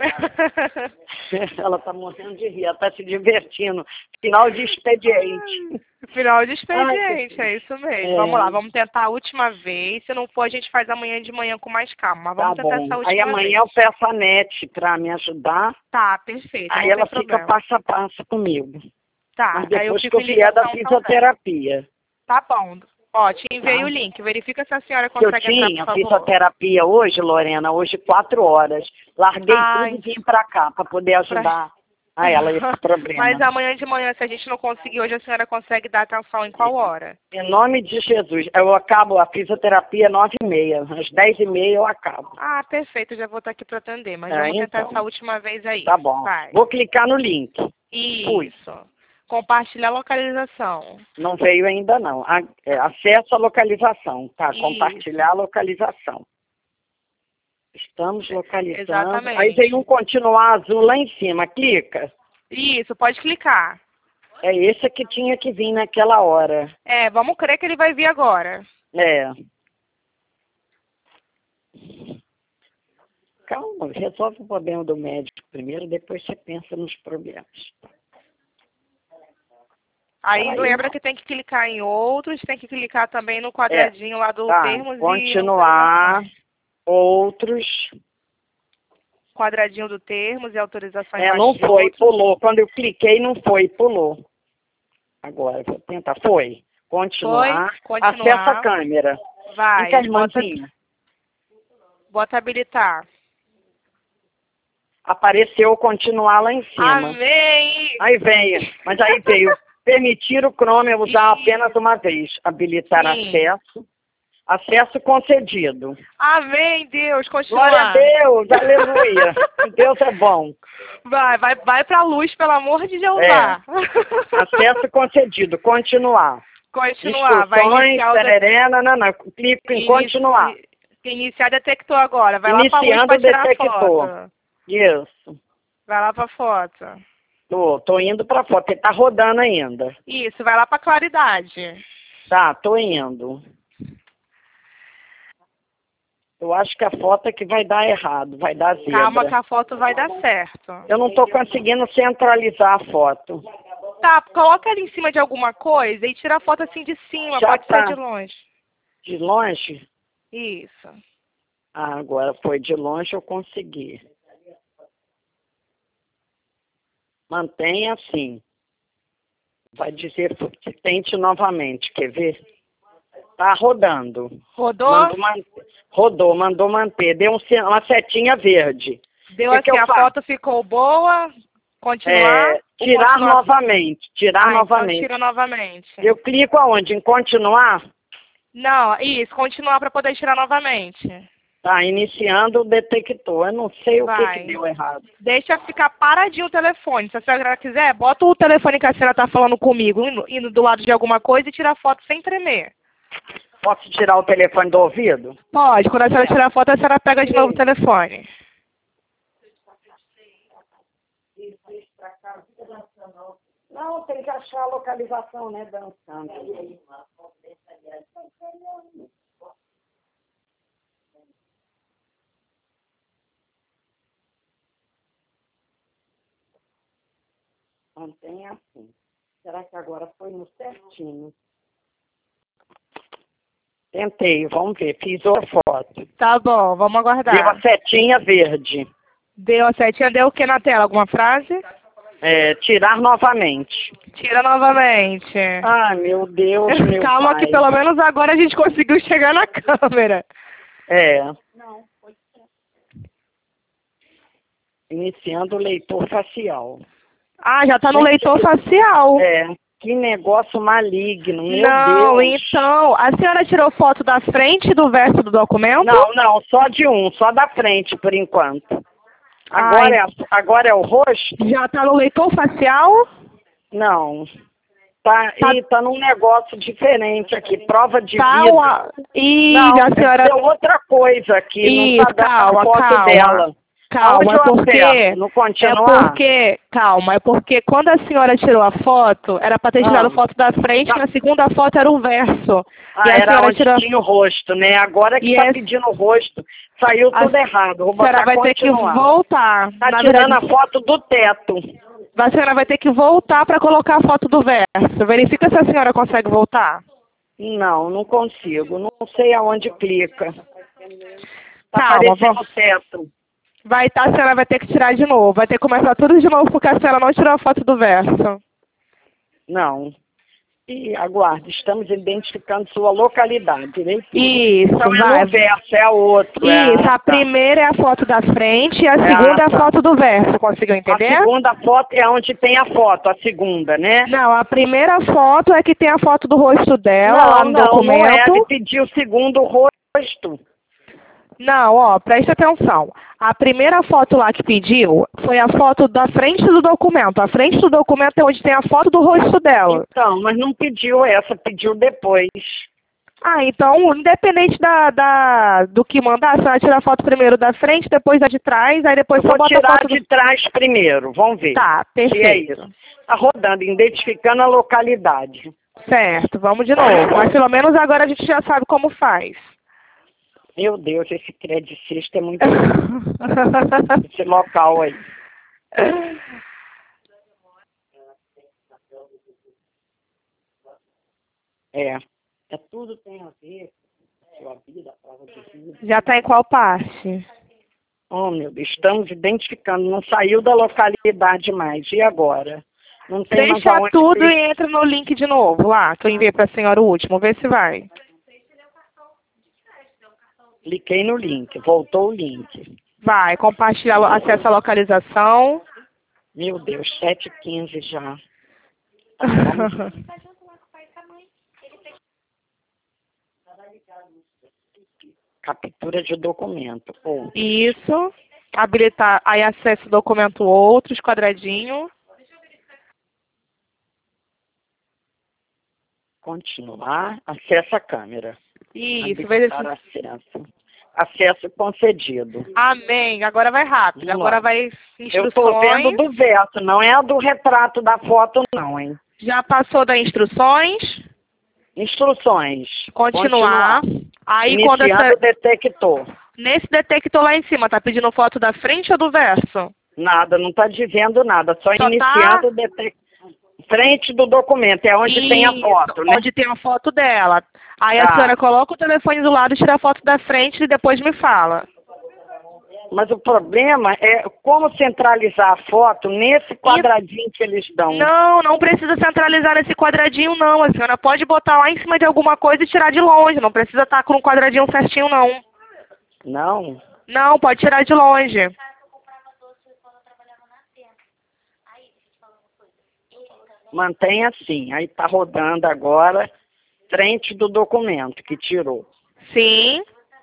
Ela tá morrendo de rir, ela tá se divertindo. Final de expediente. Final de expediente, é isso mesmo. Vamos lá, vamos tentar a última vez. Se não for, a gente faz amanhã de manhã com mais calma. Mas vamos tentar essa última vez. Aí amanhã eu peço a NET pra me ajudar. Tá, perfeito. Aí ela fica passo a passo comigo. Tá, mas depois que eu vier da fisioterapia. Tá bom. Ó, te enviei o link. Verifica se a senhora consegue entrar, eu tinha fisioterapia hoje, Lorena, hoje 4 horas. Larguei tudo e vim pra cá pra poder ajudar a ela esse problema. Mas amanhã de manhã, se a gente não conseguir hoje, a senhora consegue dar atenção em qual hora? Em nome de Jesus. Eu acabo a fisioterapia 9h30. Às 10h30 eu acabo. Ah, perfeito. Eu já vou estar aqui para atender. Mas vamos tentar essa última vez aí. Tá bom. Vai. Vou clicar no link. Isso. Compartilhar a localização. Não veio ainda não. Acesso à localização. Tá, isso. Compartilhar a localização. Estamos localizando. Exatamente. Aí veio um continuar azul lá em cima. Clica. Isso, pode clicar. É esse que tinha que vir naquela hora. Vamos crer que ele vai vir agora. Calma, resolve o problema do médico primeiro, depois você pensa nos problemas. Aí lembra que tem que clicar em outros, tem que clicar também no quadradinho lá do termos continuar, outros. Quadradinho do termos e autorização. Não foi, pulou. Quando eu cliquei, não foi, pulou. Agora, vou tentar. Foi. Continuar. Acessa a câmera. Vai. Fica a irmãzinha. Bota habilitar. Apareceu continuar lá em cima. Amém! Aí veio. Mas aí veio. Permitir o Chrome usar apenas uma vez. Habilitar acesso. Acesso concedido. Amém, Deus. Continua. Glória a Deus. Aleluia. Deus é bom. Vai para a luz, pelo amor de Deus. Acesso concedido. Continuar. Continuar. Vai iniciar não. Clico em continuar. Iniciar detector agora. Vai lá para a luz para tirar a foto. Isso. Vai lá para a foto. Tô indo pra foto, porque tá rodando ainda. Isso, vai lá pra claridade. Tá, tô indo. Eu acho que a foto é que vai dar errado, vai dar zebra. Calma que a foto vai dar certo. Eu não tô conseguindo centralizar a foto. Tá, coloca ela em cima de alguma coisa e tira a foto assim de cima, pode ser de longe. De longe? Isso. Agora foi de longe, eu consegui. Mantenha assim. Vai dizer, tente novamente, quer ver? Tá rodando. Rodou? Rodou, mandou manter. Deu uma setinha verde. Deu assim, a foto ficou boa? Continuar? Tirar novamente. Tirar novamente. Então tira novamente. Eu clico aonde? Em continuar? Não, isso, continuar para poder tirar novamente. Tá, iniciando o detector. Eu não sei o que deu errado. Deixa ficar paradinho o telefone. Se a senhora quiser, bota o telefone que a senhora tá falando comigo, indo do lado de alguma coisa e tira a foto sem tremer. Posso tirar o telefone do ouvido? Pode. Quando a senhora tirar a foto, a senhora pega de novo o telefone. Não, tem que achar a localização, né, dançando. Mantém assim. Será que agora foi no certinho? Tentei, vamos ver. Fiz a foto. Tá bom, vamos aguardar. Deu a setinha verde. Deu a setinha, deu o que na tela? Alguma frase? Tirar novamente. Tira novamente. Ai, meu Deus, meu Calma pai. que pelo menos agora a gente conseguiu chegar na câmera. Não, foi iniciando o leitor facial. Ah, já tá no leitor facial. Que negócio maligno, meu Não, Deus. então, a senhora tirou foto da frente e do verso do documento? Não, só de um, só da frente, por enquanto. Agora é o rosto? Já tá no leitor facial? Não. Tá num negócio diferente aqui, prova de vida. Não, a senhora... é outra coisa aqui, não tá dando a foto dela. Calma, é porque quando a senhora tirou a foto, era para ter tirado foto da frente, na segunda foto era o verso. E a era onde tinha o rosto, né? Agora que tá pedindo o rosto, saiu tudo errado. A senhora vai ter que voltar. Tá tirando a foto do teto. A senhora vai ter que voltar para colocar a foto do verso. Verifica se a senhora consegue voltar. Não consigo. Não sei aonde clica. Tá aparecendo o teto. A senhora vai ter que tirar de novo. Vai ter que começar tudo de novo porque a senhora não tirou a foto do verso. Não. E aguarde, estamos identificando sua localidade. Isso, então não é o verso, é o outro. Isso, a primeira é a foto da frente e a segunda é a foto do verso. Conseguiu entender? A segunda foto é onde tem a foto, a segunda, né? Não, a primeira foto é que tem a foto do rosto dela lá no documento. Não é, ele pediu o segundo rosto. Não, presta atenção. A primeira foto lá que pediu foi a foto da frente do documento. A frente do documento é onde tem a foto do rosto dela. Então, mas não pediu essa, pediu depois. Então, independente do que mandar, você vai tirar a foto primeiro da frente, depois da de trás, aí depois só bota a foto de trás primeiro, vamos ver. Tá, perfeito. É isso. Tá rodando, identificando a localidade. Certo, vamos de novo. Mas pelo menos agora a gente já sabe como faz. Meu Deus, esse credicista é muito esse local aí. Tudo tem a ver com sua vida, a prova de vida. Já está em qual parte? Oh, meu Deus, estamos identificando, não saiu da localidade mais. E agora? Não tem Deixa mais tudo e entra no link de novo lá, que eu enviei para a senhora o último, vê se vai. Cliquei no link, voltou o link. Vai, compartilhar, acessa a localização. Meu Deus, 7h15 já. Captura de documento. Isso. Habilitar, aí acessa o documento outros, quadradinho. Continuar, acessa a câmera. Isso, veja acesso concedido. Amém. Agora vai rápido. Agora vai instruções. Eu estou vendo do verso, não é do retrato da foto não, hein? Já passou das instruções? Instruções. Continuar. Aí iniciando o detector. Nesse detector lá em cima, tá pedindo foto da frente ou do verso? Nada, não está dizendo nada. Só iniciando o detector. Frente do documento, é onde tem a foto, né? Onde tem a foto dela. Aí a senhora coloca o telefone do lado, tira a foto da frente e depois me fala. mas o problema é como centralizar a foto nesse quadradinho que eles dão. Não, não precisa centralizar nesse quadradinho, não. A senhora pode botar lá em cima de alguma coisa e tirar de longe. Não precisa estar com um quadradinho certinho, não. Não? Não, pode tirar de longe. Mantém assim. Aí tá rodando agora, frente do documento que tirou. Sim.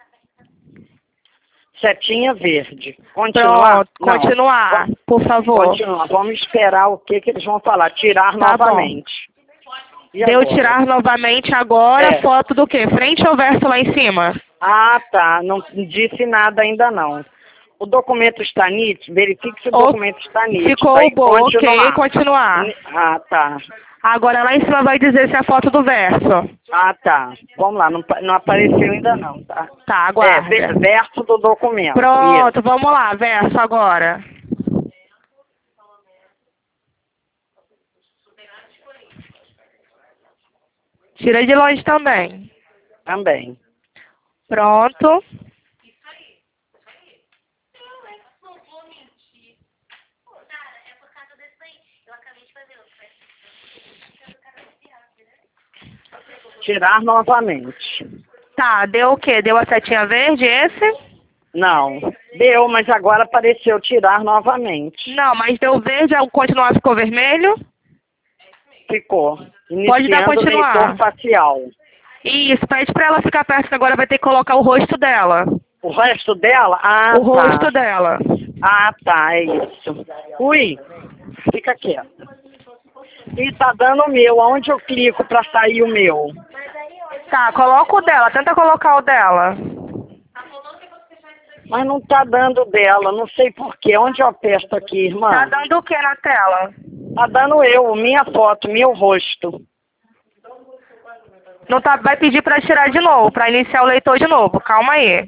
Setinha verde. Continuar? Pronto, continuar, por favor. Continuar. Vamos esperar o que eles vão falar. Tirar novamente. Deu tirar novamente agora, foto do quê? Frente ou verso lá em cima? Ah, tá. Não disse nada ainda não. O documento está nítido? Verifique se o documento está nítido. Ficou bom, ok, continuar. Ah, tá. Agora lá em cima vai dizer se é a foto do verso. Ah, tá. Vamos lá, não apareceu ainda não, tá? Tá, aguarda. Verso do documento. Pronto, isso. Vamos lá, verso agora. Tira de longe também. Também. Pronto. Tirar novamente. Tá, deu o quê? Deu a setinha verde, esse? Não, deu, mas agora apareceu tirar novamente. Não, mas deu verde, continuar ficou vermelho? Ficou. Pode dar continuar. Leitor facial. Isso, pede pra ela ficar perto, que agora vai ter que colocar o rosto dela. O resto dela? Ah, o rosto dela. Ah, tá, é isso. Ui, fica quieto. E tá dando o meu, aonde eu clico pra sair o meu? Tá, coloca o dela, tenta colocar o dela. Mas não tá dando dela, não sei porquê. Onde eu aperto aqui, irmã? Tá dando o que na tela? Tá dando minha foto, meu rosto. Não tá, vai pedir pra tirar de novo, pra iniciar o leitor de novo. Calma aí.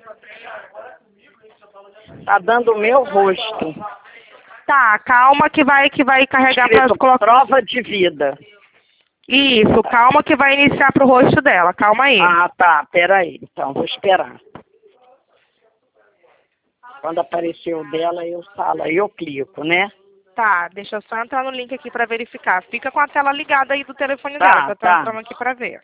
Tá dando o meu rosto. Tá, calma que vai carregar pra colocar. Prova de vida. Isso, calma que vai iniciar pro rosto dela, calma aí. Ah, tá, peraí. Então, vou esperar. Quando aparecer o dela, eu falo, aí eu clico, né? Tá, deixa eu só entrar no link aqui pra verificar. Fica com a tela ligada aí do telefone dela, que eu tô entrando aqui pra ver.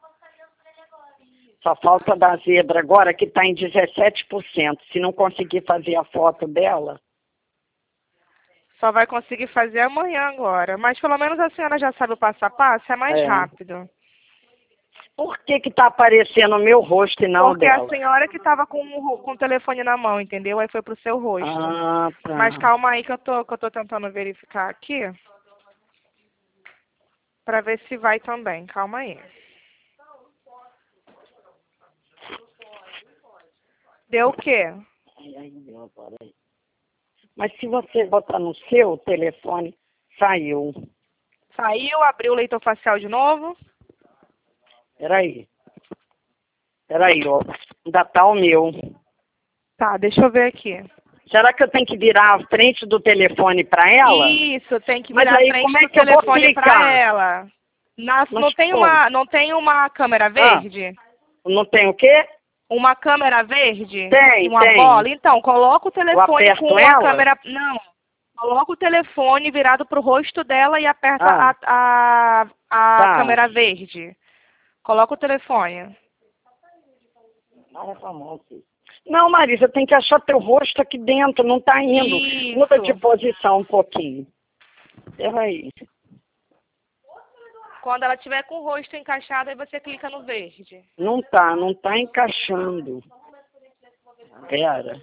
Só falta da zebra agora, que tá em 17%. Se não conseguir fazer a foto dela... Só vai conseguir fazer amanhã agora. Mas pelo menos a senhora já sabe o passo a passo, é mais rápido. Por que que tá aparecendo o meu rosto e não o dela? Porque a senhora que tava com o telefone na mão, entendeu? Aí foi pro seu rosto. Ah, tá. Mas calma aí que eu tô tentando verificar aqui. Pra ver se vai também. Calma aí. Deu o quê? Mas se você botar no seu telefone, saiu. Saiu, abriu o leitor facial de novo. Peraí, ó. Ainda tá o meu. Tá, deixa eu ver aqui. Será que eu tenho que virar a frente do telefone pra ela? Isso, tem que virar a frente como é do que telefone pra ela. Não tem uma câmera verde? Não tem o quê? Uma câmera verde? Tem. Bola? Então, coloca o telefone com ela? a câmera... Não. Coloca o telefone virado pro rosto dela e aperta a câmera verde. Coloca o telefone. Não, Marisa, tem que achar teu rosto aqui dentro, não tá indo. Isso. Muda de posição um pouquinho. Peraí. Quando ela tiver com o rosto encaixado, aí você clica no verde. Não tá encaixando. Pera.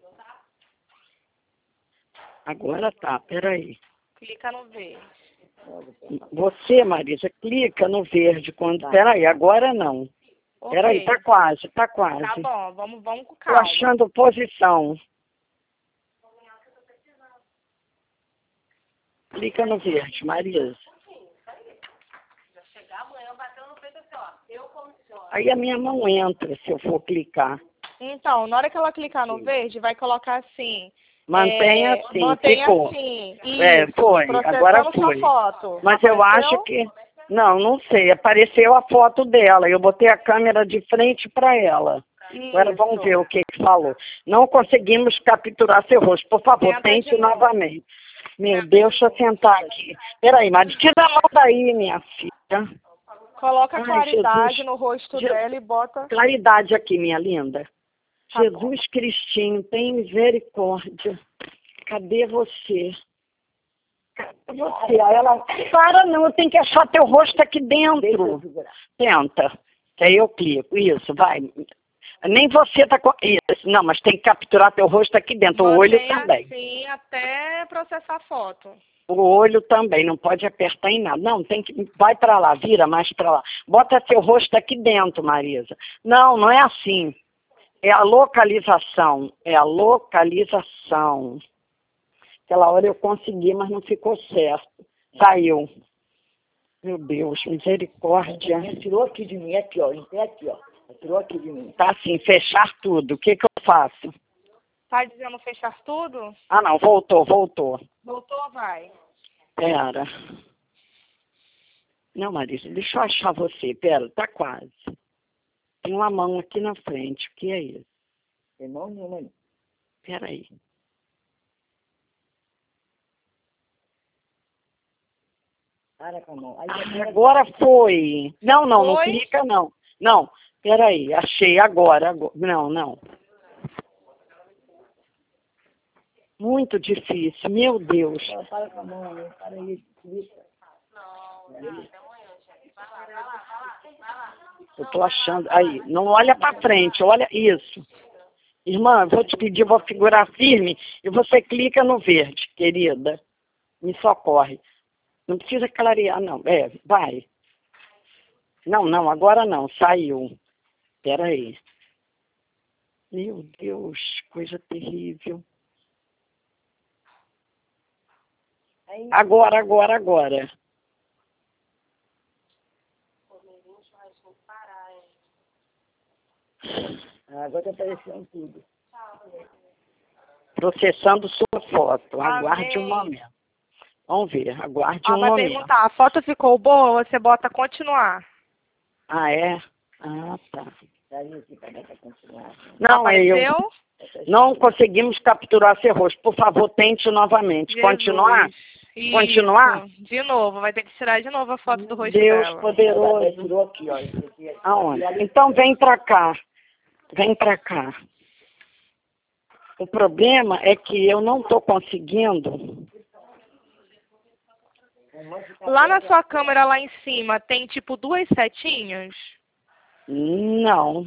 Agora tá, peraí. Clica no verde. Você, Marisa, clica no verde quando... Peraí, agora não. Okay. Peraí, tá quase. Tá bom, vamos com calma. Tô achando posição. Clica no verde, Marisa. Aí a minha mão entra se eu for clicar. Então, na hora que ela clicar no verde, vai colocar assim... Mantenha assim, mantenha ficou. Assim. Isso, foi, agora foi. Foto. Mas eu acho que... Não sei, apareceu a foto dela. Eu botei a câmera de frente para ela. Agora vamos ver o que falou. Não conseguimos capturar seu rosto. Por favor, tente novamente. Meu Deus, deixa eu sentar aqui. Peraí, mas tira a mão daí, minha filha. Coloca claridade no rosto dela e bota... Claridade aqui, minha linda. Tá Jesus bom. Cristinho, tem misericórdia. Cadê você? Cadê você? Aí ela, para não, eu tenho que achar teu rosto aqui dentro. Tenta. Que aí eu clico. Isso, vai. Nem você tá com isso. Não, mas tem que capturar teu rosto aqui dentro. O olho também. Sim, até processar a foto. O olho também, não pode apertar em nada. Não, tem que... Vai para lá, vira mais para lá. Bota teu rosto aqui dentro, Marisa. Não, não é assim. É a localização. É a localização. Aquela hora eu consegui, mas não ficou certo. Saiu. Meu Deus, misericórdia. Tirou aqui de mim, aqui, ó. Aqui, ó. Tirou aqui de mim. Tá assim, fechar tudo. O que eu faço? Tá dizendo fechar tudo? Ah, não, voltou. Voltou, vai. Pera. Não, Marisa, deixa eu achar você. Pera, tá quase. Tem uma mão aqui na frente. O que é isso? Tem mão nenhuma aí. Peraí. Para com a mão. Agora foi. Não clica não. Não, peraí, achei agora. Não. Muito difícil, meu Deus. Para com a mão, para aí. Eu tô achando. Aí, não olha para frente, olha isso. Irmã, eu vou te pedir, vou figurar firme e você clica no verde, querida. Me socorre. Não precisa clarear, não. Vai. Não, agora não. Saiu. Espera aí. Meu Deus, coisa terrível. Agora. Agora tá aparecendo tudo. Processando sua foto. Aguarde um momento. Vamos ver, aguarde um momento. Vai perguntar, a foto ficou boa? Você bota continuar. Ah, é? Ah, tá. Não, apareceu? Não conseguimos capturar seu rosto. Por favor, tente novamente. Jesus. Continuar? Isso. Continuar? De novo, vai ter que tirar de novo a foto do rosto Deus dela. poderoso. Aqui, ó. Aonde? Então vem pra cá. Vem pra cá. O problema é que eu não estou conseguindo. Lá na sua câmera, lá em cima, tem tipo 2 setinhas? Não.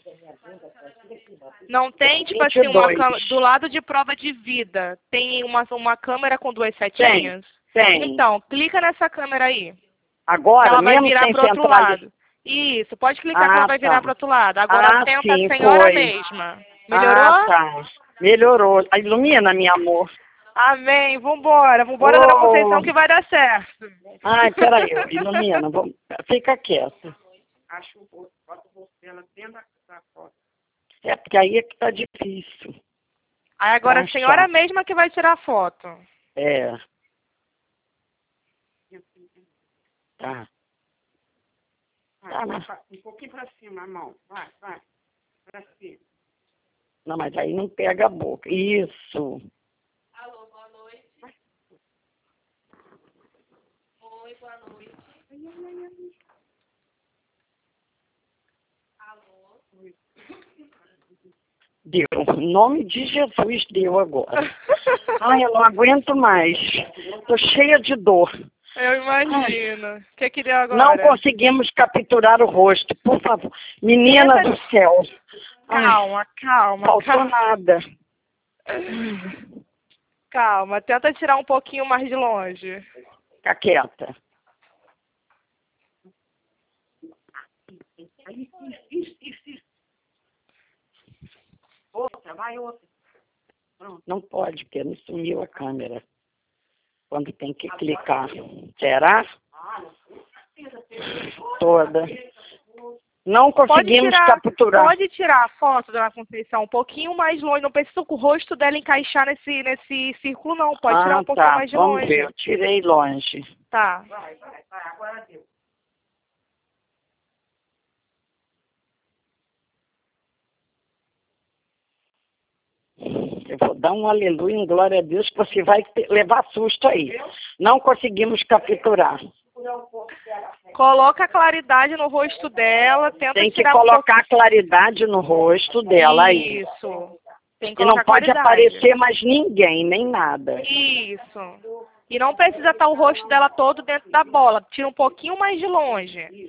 Não tem, tipo assim, uma câmera do lado de prova de vida. Tem uma câmera com 2 setinhas? Tem. Então, clica nessa câmera aí. Agora, ela vai mesmo virar sem pro outro lado. Isso, pode clicar que ela vai virar pro outro lado. Agora tenta sim, a senhora foi. mesma. Melhorou? Ah, tá. Melhorou. Ilumina, meu amor. Amém. Vambora, Dona Conceição, que vai dar certo. Ai, peraí, ilumina. Fica quieta. Acho que bota você ela dentro da foto. É, porque aí é que tá difícil. Aí agora a senhora mesma que vai tirar a foto. É. Tá. Um pouquinho pra cima, a mão. Vai. Pra cima. Não, mas aí não pega a boca. Isso. Alô, boa noite. Oi, boa noite. Alô. Deu. Em nome de Jesus deu agora. Ai, eu não aguento mais. Tô cheia de dor. Eu imagino. O que deu agora? Não conseguimos capturar o rosto, por favor. Menina do céu. Calma. Faltou nada. Calma, tenta tirar um pouquinho mais de longe. Fica quieta. Isso. Outra. Pronto. Não pode, porque não sumiu a câmera. Quando tem que clicar. Será? Toda. Não conseguimos capturar. Pode tirar a foto, Dona Conceição, um pouquinho mais longe. Não precisa o rosto dela encaixar nesse círculo, não. Pode tirar um pouquinho mais de longe. Vamos ver, eu tirei longe. Tá. Vai, agora deu. Eu vou dar um aleluia em glória a Deus que você vai levar susto aí. Não conseguimos capturar. Coloca a claridade no rosto dela, tenta Tem que tirar colocar a claridade no rosto dela aí. Isso. Tem que E não colocar pode claridade. aparecer mais ninguém, nem nada. Isso. E não precisa estar o rosto dela todo dentro da bola. Tira um pouquinho mais de longe.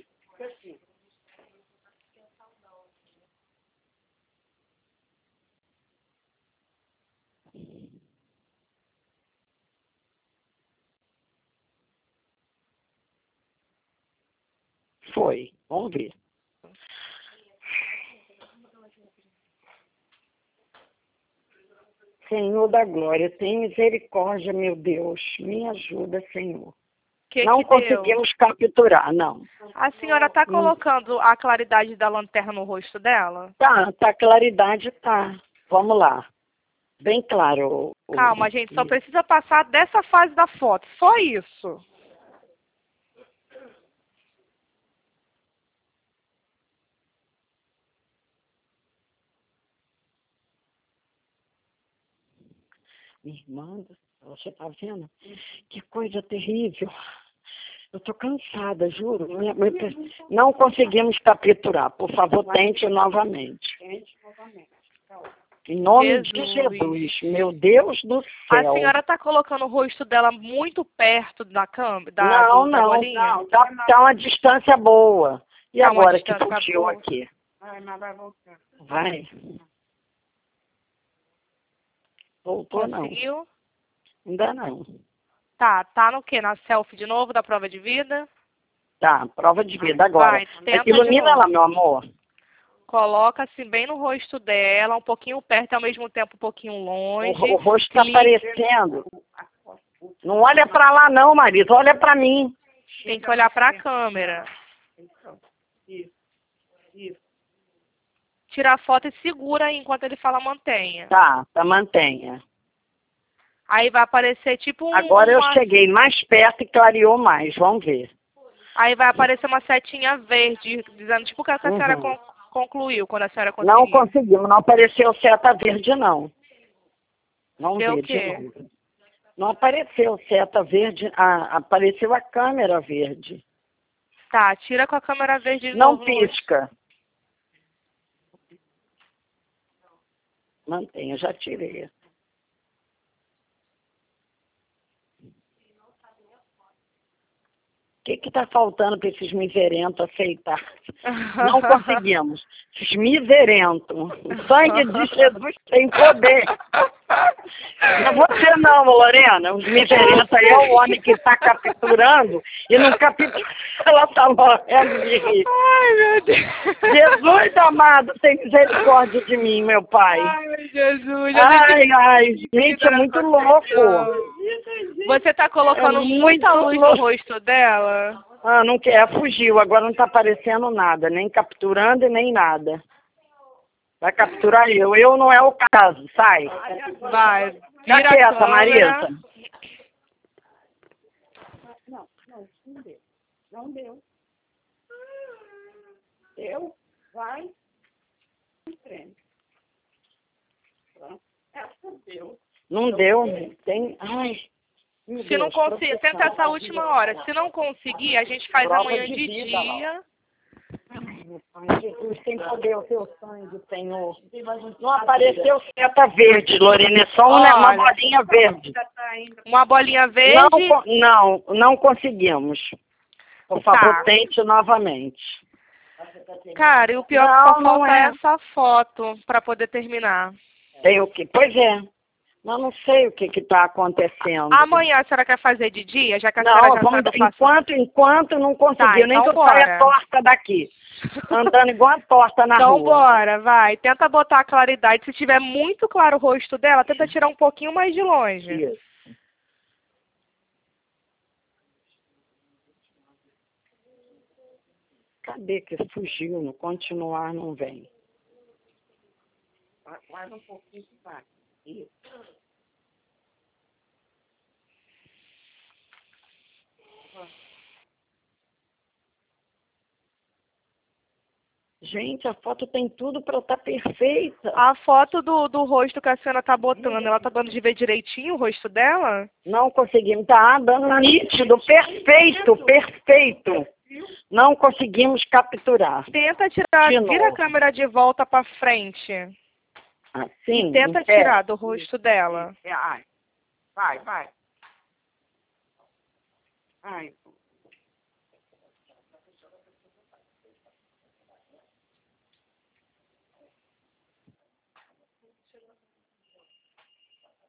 Foi. Vamos ver. Senhor da glória, tem misericórdia, meu Deus. Me ajuda, Senhor. Não conseguimos capturar, não. A senhora está colocando a claridade da lanterna no rosto dela? Tá, claridade tá. Vamos lá. Bem claro. Calma, gente, só precisa passar dessa fase da foto. Só isso. Minha irmã, você tá vendo? Que coisa terrível. Eu tô cansada, juro. Não conseguimos capturar. Por favor, tente novamente. Em nome de Jesus. Meu Deus do céu. A senhora está colocando o rosto dela muito perto da câmera? Não. Tá uma distância boa. E tá agora que fugiu aqui? Vai voltar. Vai. Voltou, conseguiu? Não. Ainda não. Tá no quê? Na selfie de novo, da prova de vida? Tá, prova de vida agora. Tenta ilumina ela, meu amor. Coloca assim bem no rosto dela, um pouquinho perto e ao mesmo tempo um pouquinho longe. O rosto está aparecendo. Não olha para lá não, marido, olha para mim. Tem que olhar para a câmera. Isso. Tira a foto e segura aí enquanto ele fala mantenha. Tá, mantenha. Aí vai aparecer tipo Agora eu cheguei mais perto e clareou mais, vamos ver. Aí vai aparecer uma setinha verde, dizendo tipo que a senhora concluiu, quando a senhora conseguiu. Não conseguimos, não apareceu seta verde não. Vamos ver de novo. Não apareceu seta verde, apareceu a câmera verde. Tá, tira com a câmera verde de novo. Não pisca. Mantenha, já tirei. O que está faltando para esses miserentos aceitar? Não conseguimos. Esses miserentos. O sangue de Jesus tem poder. Não é você não, Lorena. Os miserentos aí é o homem que está capturando e não captura. Ela está morrendo de rir. Ai, meu Deus. Jesus amado, tem misericórdia de mim, meu pai. Ai, meu Jesus. Ai, gente, é muito louco. Você está colocando muita luz no rosto dela? Não quer, fugiu. Agora não está aparecendo nada, nem capturando e nem nada. Vai capturar eu. Eu não é o caso, sai. Vai. Fica quieta, Marisa. Não deu. Deu? Vai. Deu. Não deu. Tem. Ai. Se não conseguir, tenta essa última hora. Se não conseguir, a gente faz amanhã de dia. Ai, Jesus, tem poder o teu sangue, Senhor. Não apareceu seta verde, Lorena, é só uma bolinha verde. Uma bolinha verde? Não conseguimos. Por favor, tente novamente. Cara, e o pior é que só falta essa foto para poder terminar. Tem o quê? Pois é. Mas não sei o que está acontecendo. Amanhã a senhora quer fazer de dia? Já que a senhora já sabe enquanto não conseguiu, nem que eu saia torta daqui. Andando igual a torta na rua. Então bora, vai. Tenta botar a claridade. Se tiver muito claro o rosto dela, tenta tirar um pouquinho mais de longe. Isso. Cadê que fugiu? No continuar não vem. Mais um pouquinho que vai. Isso. Gente, a foto tem tudo para estar perfeita. A foto do rosto que a senhora tá botando, ela tá dando de ver direitinho o rosto dela? Não conseguimos. Tá dando nítido, perfeito, perfeito. Não conseguimos capturar. Tenta tirar, vira a câmera de volta para frente. Assim? E tenta tirar do rosto dela. Vai, vai. Vai.